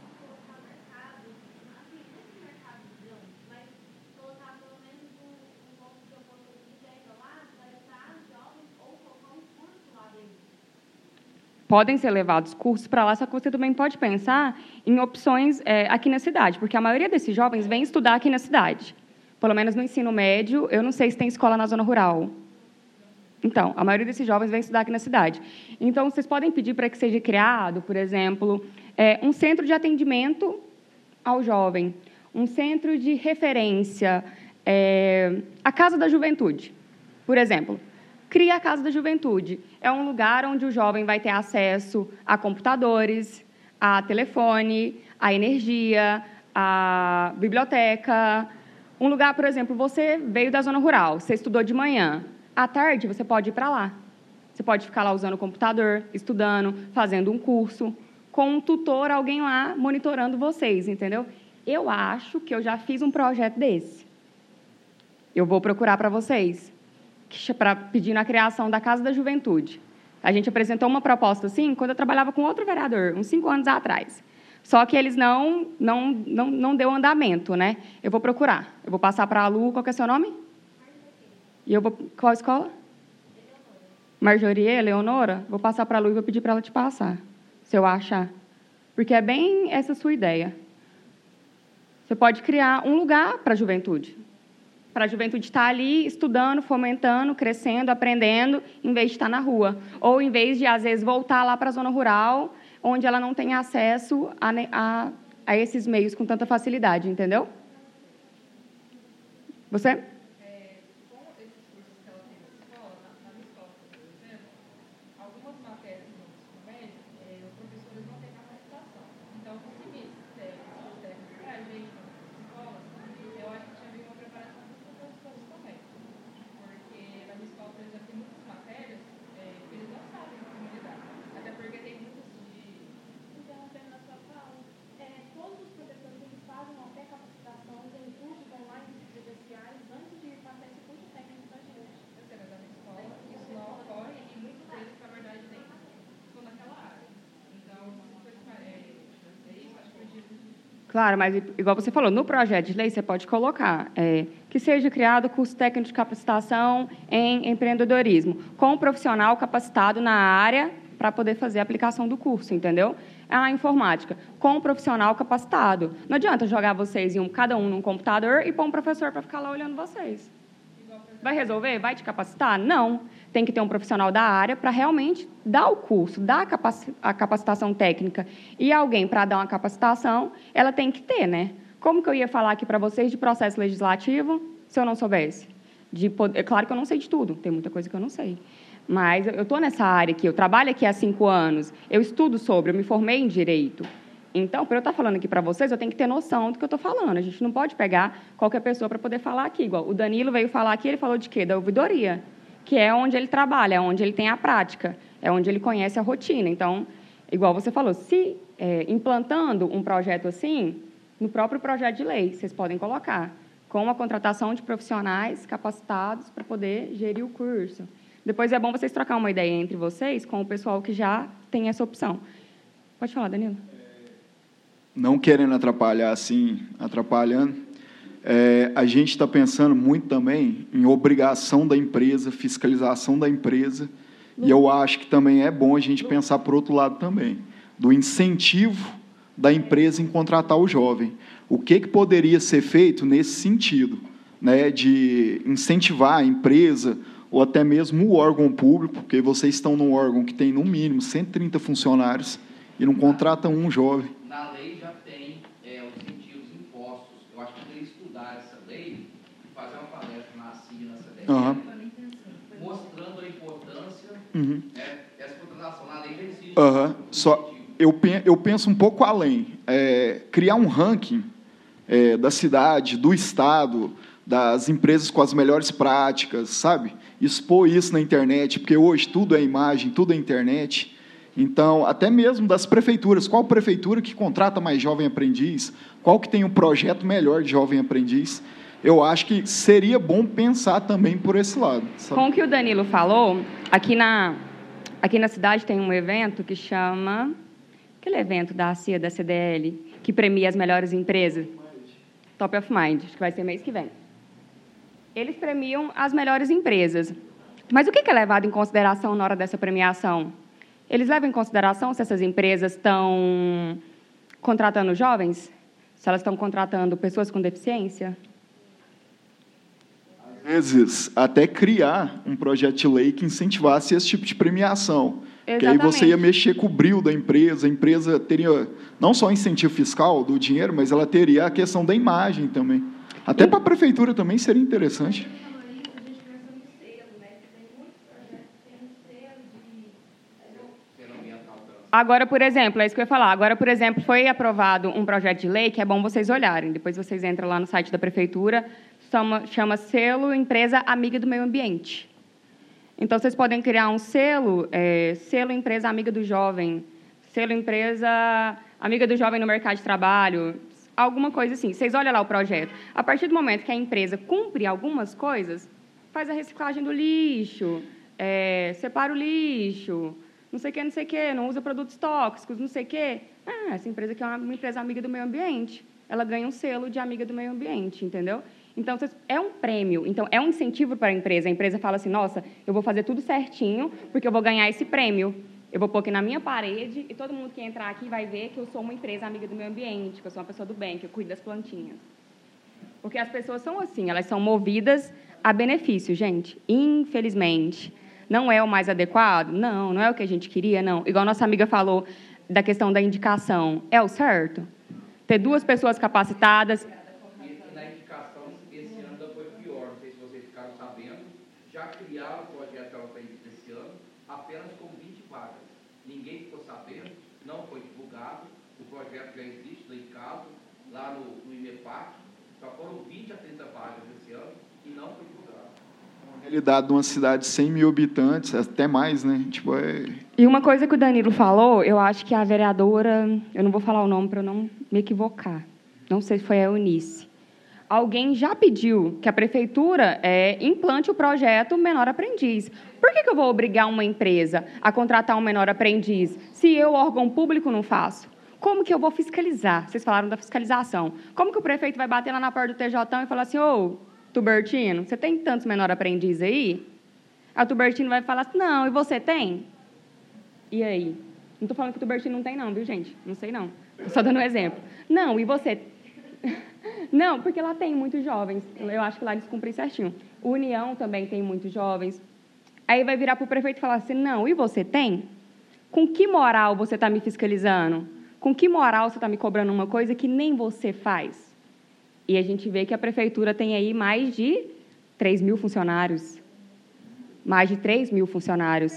Podem ser levados cursos para lá, só que você também pode pensar em opções é, aqui na cidade, porque a maioria desses jovens vem estudar aqui na cidade. Pelo menos no ensino médio, eu não sei se tem escola na zona rural. Então, a maioria desses jovens vem estudar aqui na cidade. Então, vocês podem pedir para que seja criado, por exemplo, é, um centro de atendimento ao jovem, um centro de referência, é, a Casa da Juventude, por exemplo. Cria a Casa da Juventude. É um lugar onde o jovem vai ter acesso a computadores, a telefone, a energia, a biblioteca. Um lugar, por exemplo, você veio da zona rural, você estudou de manhã. À tarde, você pode ir para lá. Você pode ficar lá usando o computador, estudando, fazendo um curso, com um tutor, alguém lá monitorando vocês, entendeu? Eu acho que eu já fiz um projeto desse. Eu vou procurar para vocês. Para pedindo a criação da Casa da Juventude. A gente apresentou uma proposta assim quando eu trabalhava com outro vereador, uns cinco anos atrás. Só que eles não, não, não, não deu andamento, né? Eu vou procurar. Eu vou passar para a Lu, qual que é o seu nome? E eu vou, qual escola? Marjorie, Leonora? Vou passar para a Lu e vou pedir para ela te passar, se eu achar. Porque é bem essa sua ideia. Você pode criar um lugar para a juventude. Para a juventude estar ali estudando, fomentando, crescendo, aprendendo, em vez de estar na rua. Ou em vez de, às vezes, voltar lá para a zona rural, onde ela não tem acesso a, a, a esses meios com tanta facilidade, entendeu? Você? Claro, mas igual você falou, no projeto de lei você pode colocar é, que seja criado curso técnico de capacitação em empreendedorismo, com um profissional capacitado na área para poder fazer a aplicação do curso, entendeu? A informática, com um profissional capacitado. Não adianta jogar vocês em um, cada um num computador e pôr um professor para ficar lá olhando vocês. Vai resolver? Vai te capacitar? Não. Tem que ter um profissional da área para realmente dar o curso, dar a capacitação técnica. E alguém para dar uma capacitação, ela tem que ter, né? Como que eu ia falar aqui para vocês de processo legislativo se eu não soubesse? De poder, claro que eu não sei de tudo, tem muita coisa que eu não sei. Mas eu estou nessa área aqui, eu trabalho aqui há cinco anos, eu estudo sobre, eu me formei em Direito. Então, para eu estar falando aqui para vocês, eu tenho que ter noção do que eu estou falando. A gente não pode pegar qualquer pessoa para poder falar aqui. Igual o Danilo veio falar aqui, ele falou de quê? Da ouvidoria, que é onde ele trabalha, é onde ele tem a prática, é onde ele conhece a rotina. Então, igual você falou, se é, implantando um projeto assim, no próprio projeto de lei, vocês podem colocar, com a contratação de profissionais capacitados para poder gerir o curso. Depois é bom vocês trocar uma ideia entre vocês com o pessoal que já tem essa opção. Pode falar, Danilo. Não querendo atrapalhar, assim, atrapalhando, é, a gente está pensando muito também em obrigação da empresa, fiscalização da empresa, e eu acho que também é bom a gente pensar por outro lado também, do incentivo da empresa em contratar o jovem. O que, que poderia ser feito nesse sentido, né, de incentivar a empresa ou até mesmo o órgão público, porque vocês estão num órgão que tem, no mínimo, cento e trinta funcionários e não contratam um jovem. Na lei já tem é, os incentivos impostos. Eu acho que poderia estudar essa lei e fazer uma palestra na C I, na C D E, uhum. mostrando a importância uhum. né, dessa contratação. Na lei já existe. Uhum. Só, eu, eu penso um pouco além. É, criar um ranking é, da cidade, do estado, das empresas com as melhores práticas, sabe? Expor isso na internet, porque hoje tudo é imagem, tudo é internet. Então, até mesmo das prefeituras, qual prefeitura que contrata mais jovem aprendiz? Qual que tem um projeto melhor de jovem aprendiz? Eu acho que seria bom pensar também por esse lado. Sabe? Com o que o Danilo falou, aqui na, aqui na cidade tem um evento que chama... Aquele evento da C I A, da C D L, que premia as melhores empresas. Top of Mind, acho que vai ser mês que vem. Eles premiam as melhores empresas. Mas o que é levado em consideração na hora dessa premiação? Eles levam em consideração se essas empresas estão contratando jovens? Se elas estão contratando pessoas com deficiência? Às vezes, até criar um projeto de lei que incentivasse esse tipo de premiação. Exatamente. Que aí você ia mexer com o brilho da empresa, a empresa teria não só incentivo fiscal do dinheiro, mas ela teria a questão da imagem também. Até para a prefeitura também seria interessante. Agora, por exemplo, é isso que eu ia falar. Agora, por exemplo, foi aprovado um projeto de lei que é bom vocês olharem. Depois vocês entram lá no site da prefeitura, chama, chama Selo Empresa Amiga do Meio Ambiente. Então, vocês podem criar um selo, é, Selo Empresa Amiga do Jovem, Selo Empresa Amiga do Jovem no Mercado de Trabalho, alguma coisa assim. Vocês olham lá o projeto. A partir do momento que a empresa cumpre algumas coisas, faz a reciclagem do lixo, é, separa o lixo, não sei o que, não sei o que, não usa produtos tóxicos, não sei o que. Ah, essa empresa aqui é uma empresa amiga do meio ambiente. Ela ganha um selo de amiga do meio ambiente, entendeu? Então, é um prêmio, então é um incentivo para a empresa. A empresa fala assim, nossa, eu vou fazer tudo certinho, porque eu vou ganhar esse prêmio. Eu vou pôr aqui na minha parede e todo mundo que entrar aqui vai ver que eu sou uma empresa amiga do meio ambiente, que eu sou uma pessoa do bem, que eu cuido das plantinhas. Porque as pessoas são assim, elas são movidas a benefício, gente. Infelizmente. Não é o mais adequado? Não. Não é o que a gente queria? Não. Igual a nossa amiga falou da questão da indicação. É o certo? Ter duas pessoas capacitadas... Criaram o projeto Jovem Aprendiz desse ano apenas com vinte vagas. Ninguém ficou sabendo, não foi divulgado, o projeto já existe lá em casa, lá no, no IMEPAC, só foram vinte a trinta vagas esse ano e não foi divulgado. A realidade de uma cidade de cem mil habitantes, até mais, né? Tipo, é... E uma coisa que o Danilo falou, eu acho que a vereadora, eu não vou falar o nome para eu não me equivocar, não sei se foi a Eunice. Alguém já pediu que a prefeitura é, implante o projeto Menor Aprendiz. Por que, que eu vou obrigar uma empresa a contratar um menor aprendiz se eu, órgão público, não faço? como que eu vou fiscalizar? Vocês falaram da fiscalização. Como que o prefeito vai bater lá na porta do T J e falar assim, ô, Tubertino, você tem tantos menor aprendiz aí? Aí o Tubertino vai falar assim, não, e você tem? E aí? Não estou falando que o Tubertino não tem, não, viu, gente? Não sei, não. Estou só dando um exemplo. Não, e você? Não, porque lá tem muitos jovens. Eu acho que lá eles cumprem certinho. O União também tem muitos jovens. Aí vai virar para o prefeito e falar assim, não, e você tem? Com que moral você está me fiscalizando? Com que moral você está me cobrando uma coisa que nem você faz? E a gente vê que a prefeitura tem aí mais de três mil funcionários. Mais de três mil funcionários.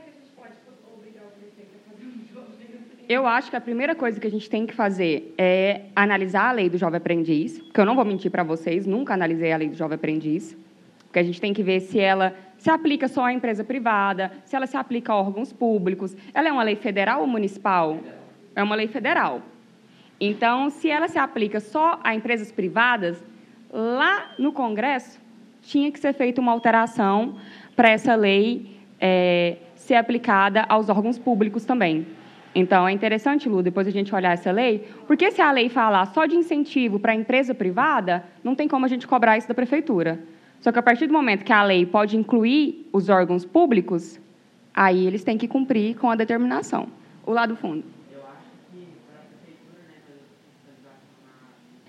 Eu acho que a primeira coisa que a gente tem que fazer é analisar a lei do jovem aprendiz, porque eu não vou mentir para vocês, nunca analisei a lei do jovem aprendiz, porque a gente tem que ver se ela se aplica só à empresa privada, se ela se aplica a órgãos públicos. Ela é uma lei federal ou municipal? É uma lei federal. Então, se ela se aplica só a empresas privadas, lá no Congresso tinha que ser feita uma alteração para essa lei é, ser aplicada aos órgãos públicos também. Então, é interessante, Lu, depois a gente olhar essa lei, porque se a lei falar só de incentivo para a empresa privada, não tem como a gente cobrar isso da prefeitura. Só que a partir do momento que a lei pode incluir os órgãos públicos, aí eles têm que cumprir com a determinação. O lado do fundo. Eu acho que para a prefeitura, né, fazer fiscalização na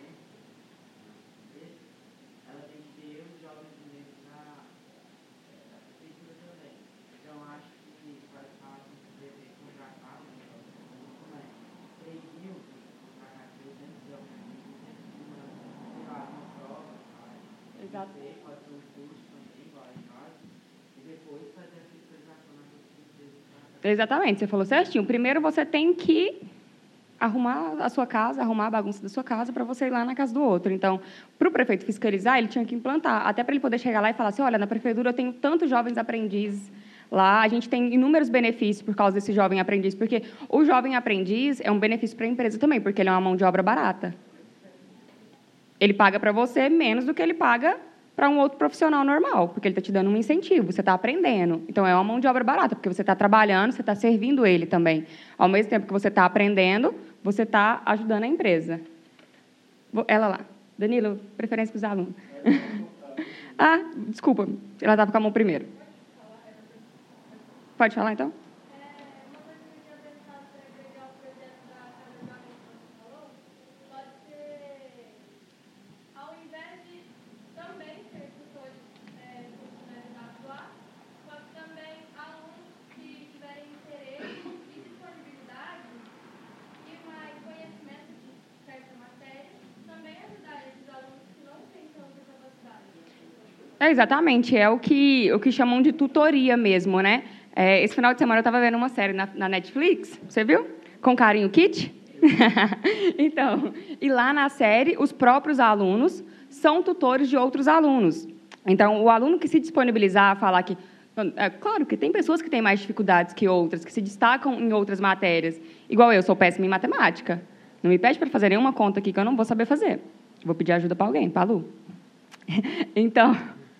ela tem que ter os jovens negros da prefeitura também. Então, acho que para falar com o prefeito contratar, três mil, trezentos jovens negros, sei lá, uma prova, Exato. pode ser um curso também, igual a faz, e depois fazer a fiscalização nas outras empresas. Exatamente, você falou certinho. Primeiro você tem que arrumar a sua casa, arrumar a bagunça da sua casa para você ir lá na casa do outro. Então, para o prefeito fiscalizar, ele tinha que implantar, até para ele poder chegar lá e falar assim, olha, na prefeitura eu tenho tantos jovens aprendizes lá, a gente tem inúmeros benefícios por causa desse jovem aprendiz, porque o jovem aprendiz é um benefício para a empresa também, porque ele é uma mão de obra barata. Ele paga para você menos do que ele paga para um outro profissional normal, porque ele está te dando um incentivo, você está aprendendo. Então, é uma mão de obra barata, porque você está trabalhando, você está servindo ele também. Ao mesmo tempo que você está aprendendo, você está ajudando a empresa. Ela lá. Danilo, preferência para os alunos. Ah, desculpa, ela estava com a mão primeiro. Pode falar, então? É, exatamente, é o que, o que chamam de tutoria mesmo, né? É, esse final de semana eu estava vendo uma série na, na Netflix, você viu? Com Carinho Kit? Então, e lá na série, os próprios alunos são tutores de outros alunos. Então, o aluno que se disponibilizar a falar que... É, claro que tem pessoas que têm mais dificuldades que outras, que se destacam em outras matérias. Igual eu, sou péssima em matemática. Não me pede para fazer nenhuma conta aqui que eu não vou saber fazer. Vou pedir ajuda para alguém, para a Lu. Então...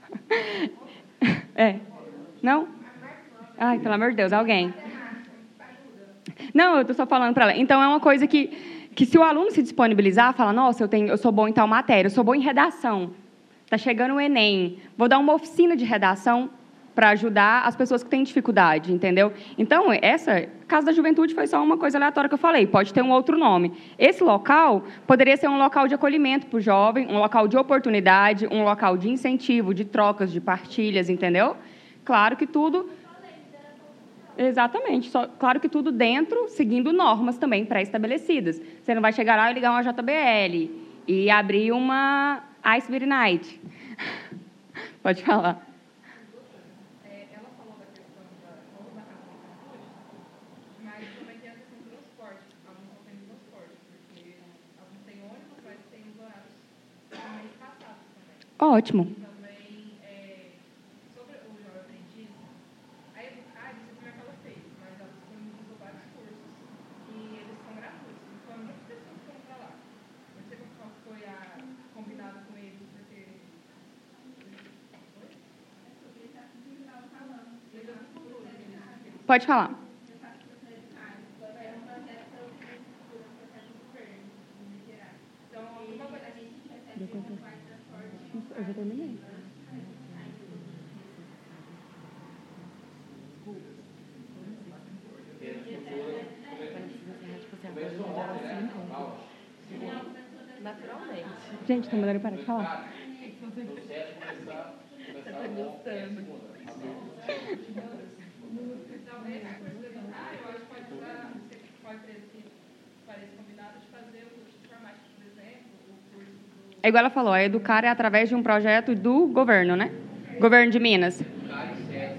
É. Não? Ai, pelo amor de Deus, alguém. Não, eu estou só falando para ela. Então, é uma coisa que, que se o aluno se disponibilizar, fala, nossa, eu, tenho, eu sou bom em tal matéria, eu sou bom em redação. Está chegando o Enem. Vou dar uma oficina de redação para ajudar as pessoas que têm dificuldade, entendeu? Então, essa Casa da Juventude foi só uma coisa aleatória que eu falei, pode ter um outro nome. Esse local poderia ser um local de acolhimento para o jovem, um local de oportunidade, um local de incentivo, de trocas, de partilhas, entendeu? Claro que tudo... Exatamente. Só, claro que tudo dentro, seguindo normas também pré-estabelecidas. Você não vai chegar lá e ligar uma J B L e abrir uma Ice Beer Night. Pode falar. Ótimo. Também, é, sobre o jovem aprendiz, a Educad, isso foi a que ela fez, mas ela disponibilizou vários cursos e eles são gratuitos. Então, muitas pessoas foram para lá. Não sei qual foi a combinado com eles, porque... Pode falar. Gente, estão mandando parar de falar. Cara, no set começar, começar a bom, é a segunda. Então, esse curso de editário, eu acho que pode usar, você pode ter esse, parece combinado de fazer o curso de informática, por exemplo, o curso do... É igual ela falou, a Educar é através de um projeto do governo, né? Governo de Minas. Cara, e set.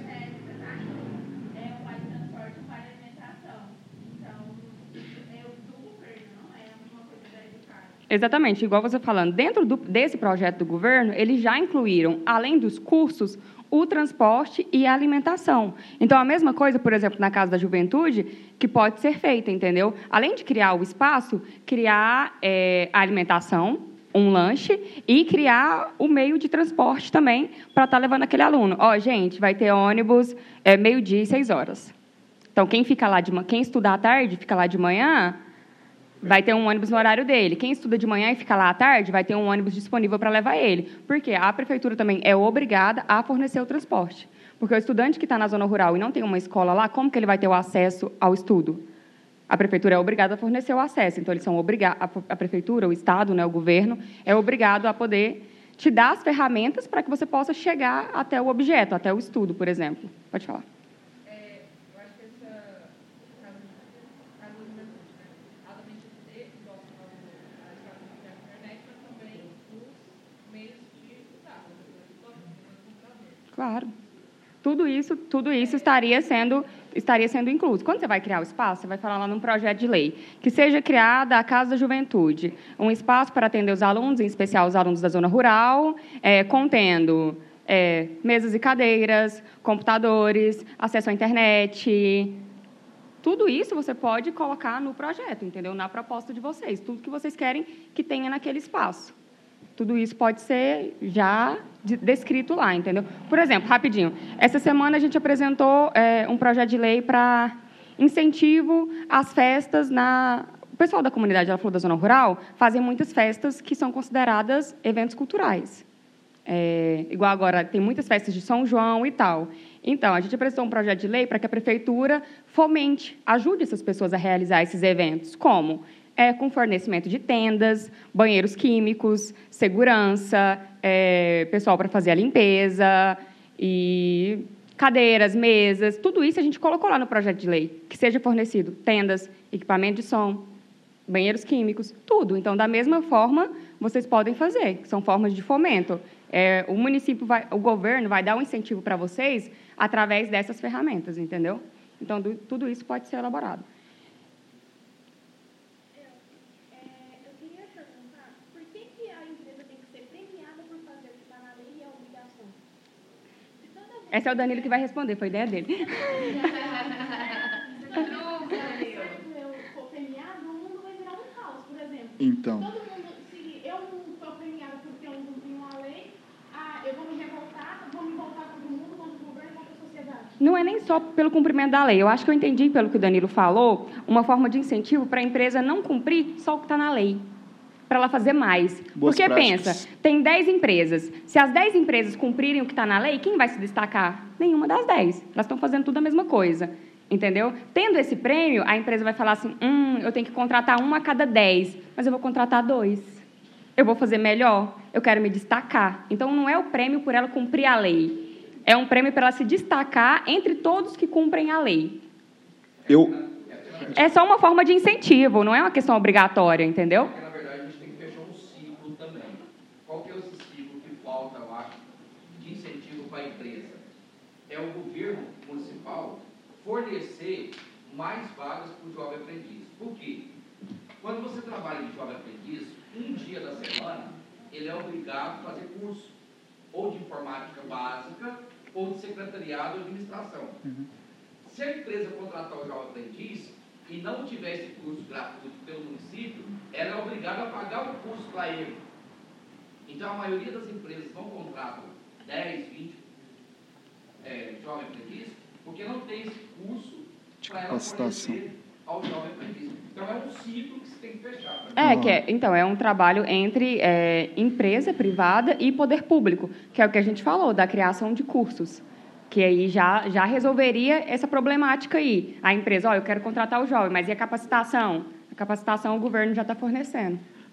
É o Vale Transporte e Vale Alimentação. Então, é o do governo, não é uma coisa da Educar. Exatamente, igual você falando. Dentro do, desse projeto do governo, eles já incluíram, além dos cursos, o transporte e a alimentação. Então, a mesma coisa, por exemplo, na Casa da Juventude, que pode ser feita, entendeu? Além de criar o espaço, criar é, a alimentação, um lanche, e criar o meio de transporte também, para estar levando aquele aluno. Ó, gente, vai ter ônibus é, meio-dia e seis horas. Então, quem fica lá de quem estuda à tarde, fica lá de manhã, vai ter um ônibus no horário dele. Quem estuda de manhã e fica lá à tarde, vai ter um ônibus disponível para levar ele. Porque a prefeitura também é obrigada a fornecer o transporte. Porque o estudante que está na zona rural e não tem uma escola lá, como que ele vai ter o acesso ao estudo? A prefeitura é obrigada a fornecer o acesso. Então, eles são obrigados, a prefeitura, o Estado, né, o governo, é obrigado a poder te dar as ferramentas para que você possa chegar até o objeto, até o estudo, por exemplo. Pode falar. É, eu acho que essa casa casa da juventude, né? Além de ter, igual você falou, a escola da internet, mas também os meios de usar, o computador. Claro. Tudo isso, tudo isso estaria sendo, estaria sendo incluso. Quando você vai criar o espaço, você vai falar lá num projeto de lei, que seja criada a Casa da Juventude, um espaço para atender os alunos, em especial os alunos da zona rural, é, contendo é, mesas e cadeiras, computadores, acesso à internet. Tudo isso você pode colocar no projeto, entendeu? Na proposta de vocês. Tudo que vocês querem que tenha naquele espaço. Tudo isso pode ser já descrito lá, entendeu? Por exemplo, rapidinho, essa semana a gente apresentou é, um projeto de lei para incentivo às festas na... O pessoal da comunidade, ela falou da zona rural, fazem muitas festas que são consideradas eventos culturais. É, igual agora, tem muitas festas de São João e tal. Então, a gente apresentou um projeto de lei para que a prefeitura fomente, ajude essas pessoas a realizar esses eventos. Como? É, com fornecimento de tendas, banheiros químicos, segurança, é, pessoal para fazer a limpeza, e cadeiras, mesas, tudo isso a gente colocou lá no projeto de lei, que seja fornecido tendas, equipamento de som, banheiros químicos, tudo. Então, da mesma forma, vocês podem fazer, são formas de fomento. É, o município, vai, o governo vai dar um incentivo para vocês através dessas ferramentas, entendeu? Então, do, tudo isso pode ser elaborado. Essa é o Danilo que vai responder, foi ideia dele. Se eu for premiado, o mundo vai virar um caos, por exemplo. Então. Todo mundo, se eu não sou premiado porque eu não cumpri uma lei, ah, eu vou me revoltar, vou me voltar contra o mundo, contra o governo, contra a sociedade. Não é nem só pelo cumprimento da lei. Eu acho que eu entendi, pelo que o Danilo falou, uma forma de incentivo para a empresa não cumprir só o que está na lei, para ela fazer mais. Boas Porque práticas. pensa, tem dez empresas. Se as dez empresas cumprirem o que está na lei, quem vai se destacar? Nenhuma das dez. Elas estão fazendo tudo a mesma coisa. Entendeu? Tendo esse prêmio, a empresa vai falar assim, hum, eu tenho que contratar um a cada dez, mas eu vou contratar dois. Eu vou fazer melhor? Eu quero me destacar. Então, não é o prêmio por ela cumprir a lei. É um prêmio para ela se destacar entre todos que cumprem a lei. Eu, É só uma forma de incentivo, não é uma questão obrigatória, entendeu? Porque, na verdade, a gente tem que fechar um ciclo também. Qual que é esse ciclo que falta, eu acho, de incentivo para a empresa? É o governo municipal fornecer mais vagas para o jovem aprendiz. Por quê? Quando você trabalha de jovem aprendiz, um dia da semana, ele é obrigado a fazer curso, ou de informática básica, ou de secretariado ou administração. Uhum. Se a empresa contratar o jovem aprendiz e não tiver esse curso gratuito pelo município, ela é obrigada a pagar o curso para ele. Então, a maioria das empresas não contratam dez, vinte é, jovem aprendiz, porque não tem esse curso para ela fornecer ao jovem aprendiz. Então, é um ciclo que você tem que fechar. Né? É, que é, então, é um trabalho entre é, empresa privada e poder público, que é o que a gente falou, da criação de cursos, que aí já, já resolveria essa problemática aí. A empresa, ó, eu quero contratar o jovem, mas e a capacitação? A capacitação o governo já está fornecendo.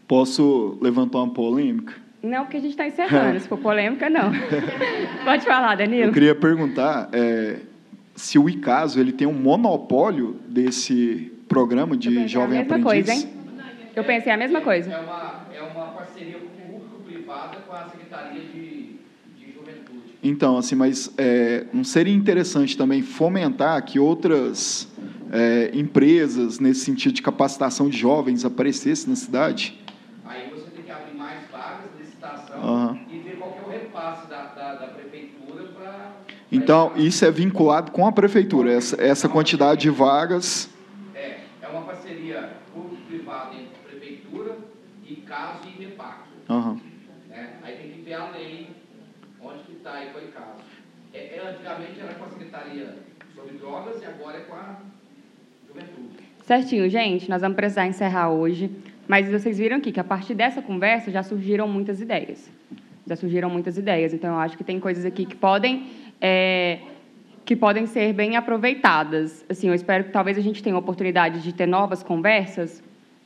Posso levantar uma polêmica? Não, porque a gente está encerrando. Se for polêmica, não. Pode falar, Danilo. Eu queria perguntar é, se o Icaso ele tem um monopólio desse programa de jovem aprendiz. Eu pensei a mesma coisa, hein? Eu pensei a mesma coisa. É uma, é uma parceria público-privada com a Secretaria de, de Juventude. Então, assim, mas é, não seria interessante também fomentar que outras é, empresas, nesse sentido de capacitação de jovens, aparecessem na cidade? Aí você tem que abrir mais vagas, licitação, uhum. e ver qual que é o repasse da, da, da prefeitura para... Então, isso é vinculado com a prefeitura, essa, essa quantidade de vagas... É, é uma parceria público-privada entre prefeitura, Icaso e Repacto. Uhum. É, aí tem que ver a lei, onde que está aí com o Icaso. É, é, antigamente era com a Secretaria sobre Drogas e agora é com a Juventude. Certinho, gente, nós vamos precisar encerrar hoje, mas vocês viram aqui que a partir dessa conversa já surgiram muitas ideias. Já surgiram muitas ideias, então eu acho que tem coisas aqui que podem, é, que podem ser bem aproveitadas. Assim, eu espero que talvez a gente tenha a oportunidade de ter novas conversas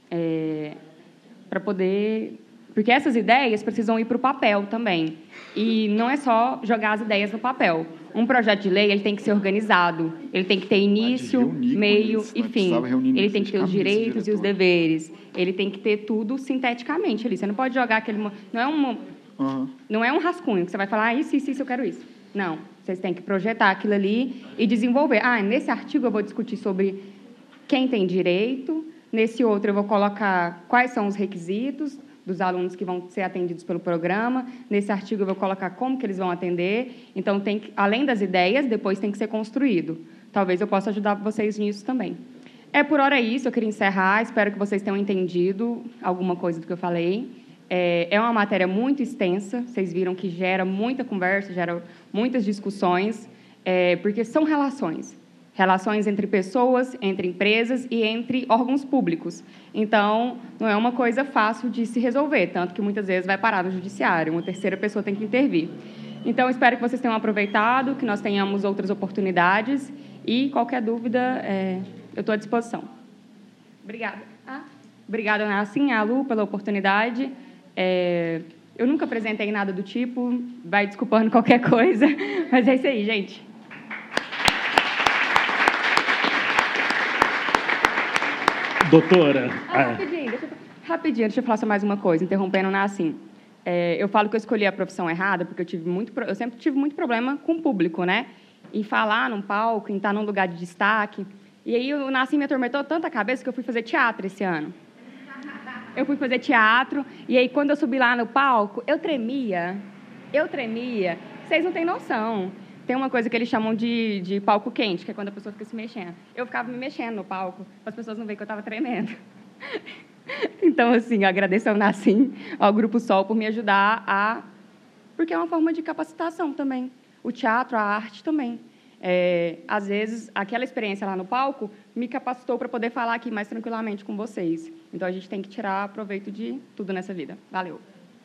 é, para poder... Porque essas ideias precisam ir para o papel também. E não é só jogar as ideias no papel. Um projeto de lei ele tem que ser organizado, ele tem que ter início, meio e fim. Ele tem que ter os direitos e os deveres. Ele tem que ter tudo sinteticamente ali. Você não pode jogar aquele... Não é um, uhum. não é um rascunho que você vai falar, ah, isso, isso, isso, eu quero isso. Não. Vocês têm que projetar aquilo ali e desenvolver. Ah, nesse artigo eu vou discutir sobre quem tem direito, nesse outro eu vou colocar quais são os requisitos dos alunos que vão ser atendidos pelo programa. Nesse artigo eu vou colocar como que eles vão atender. Então, tem que, além das ideias, depois tem que ser construído. Talvez eu possa ajudar vocês nisso também. É por hora isso, eu queria encerrar. Espero que vocês tenham entendido alguma coisa do que eu falei. É, é uma matéria muito extensa, vocês viram que gera muita conversa, gera muitas discussões, é, porque são relações. Relações entre pessoas, entre empresas e entre órgãos públicos. Então, não é uma coisa fácil de se resolver, tanto que muitas vezes vai parar no judiciário, uma terceira pessoa tem que intervir. Então, espero que vocês tenham aproveitado, que nós tenhamos outras oportunidades e, qualquer dúvida, é, eu estou à disposição. Obrigada. Ah, obrigada, Nassim, a Lu, pela oportunidade. É, eu nunca apresentei nada do tipo, vai desculpando qualquer coisa, mas é isso aí, gente. Doutora... Ah, rapidinho, deixa eu, rapidinho, deixa eu falar só mais uma coisa, interrompendo o Nassim. É, eu falo que eu escolhi a profissão errada, porque eu, tive muito, eu sempre tive muito problema com o público, né? Em falar num palco, em estar num lugar de destaque. E aí o Nassim me atormentou tanto a cabeça que eu fui fazer teatro esse ano. Eu fui fazer teatro, e aí quando eu subi lá no palco, eu tremia, eu tremia. Vocês não têm noção. Tem uma coisa que eles chamam de, de palco quente, que é quando a pessoa fica se mexendo. Eu ficava me mexendo no palco, para as pessoas não verem que eu estava tremendo. Então, assim, eu agradeço ao Nassim, ao Grupo Sol, por me ajudar a... Porque é uma forma de capacitação também. O teatro, a arte também. É, às vezes, aquela experiência lá no palco me capacitou para poder falar aqui mais tranquilamente com vocês. Então, a gente tem que tirar proveito de tudo nessa vida. Valeu.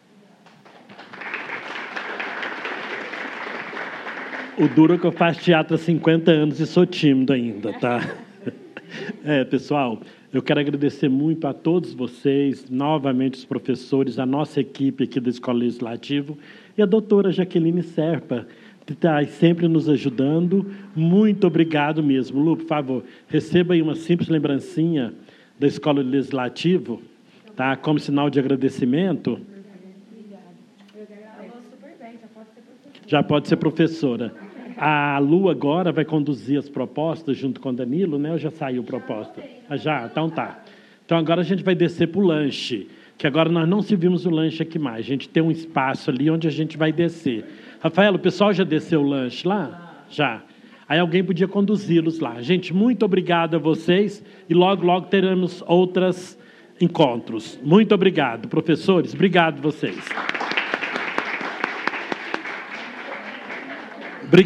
O duro é que eu faço teatro há cinquenta anos e sou tímido ainda, tá? É, pessoal, eu quero agradecer muito a todos vocês, novamente os professores, a nossa equipe aqui da Escola Legislativa e a doutora Jaqueline Serpa, que está sempre nos ajudando. Muito obrigado mesmo. Lu, por favor, receba aí uma simples lembrancinha da Escola Legislativa, tá? Como sinal de agradecimento. Já pode ser professora. A Lu agora vai conduzir as propostas junto com o Danilo, né? Ou já saiu a proposta? Ah, já? Então tá. Então agora a gente vai descer para o lanche, que agora nós não servimos o lanche aqui mais. A gente tem um espaço ali onde a gente vai descer. Rafael, o pessoal já desceu o lanche lá? Já. Aí alguém podia conduzi-los lá. Gente, muito obrigado a vocês e logo, logo teremos outros encontros. Muito obrigado, professores. Obrigado a vocês.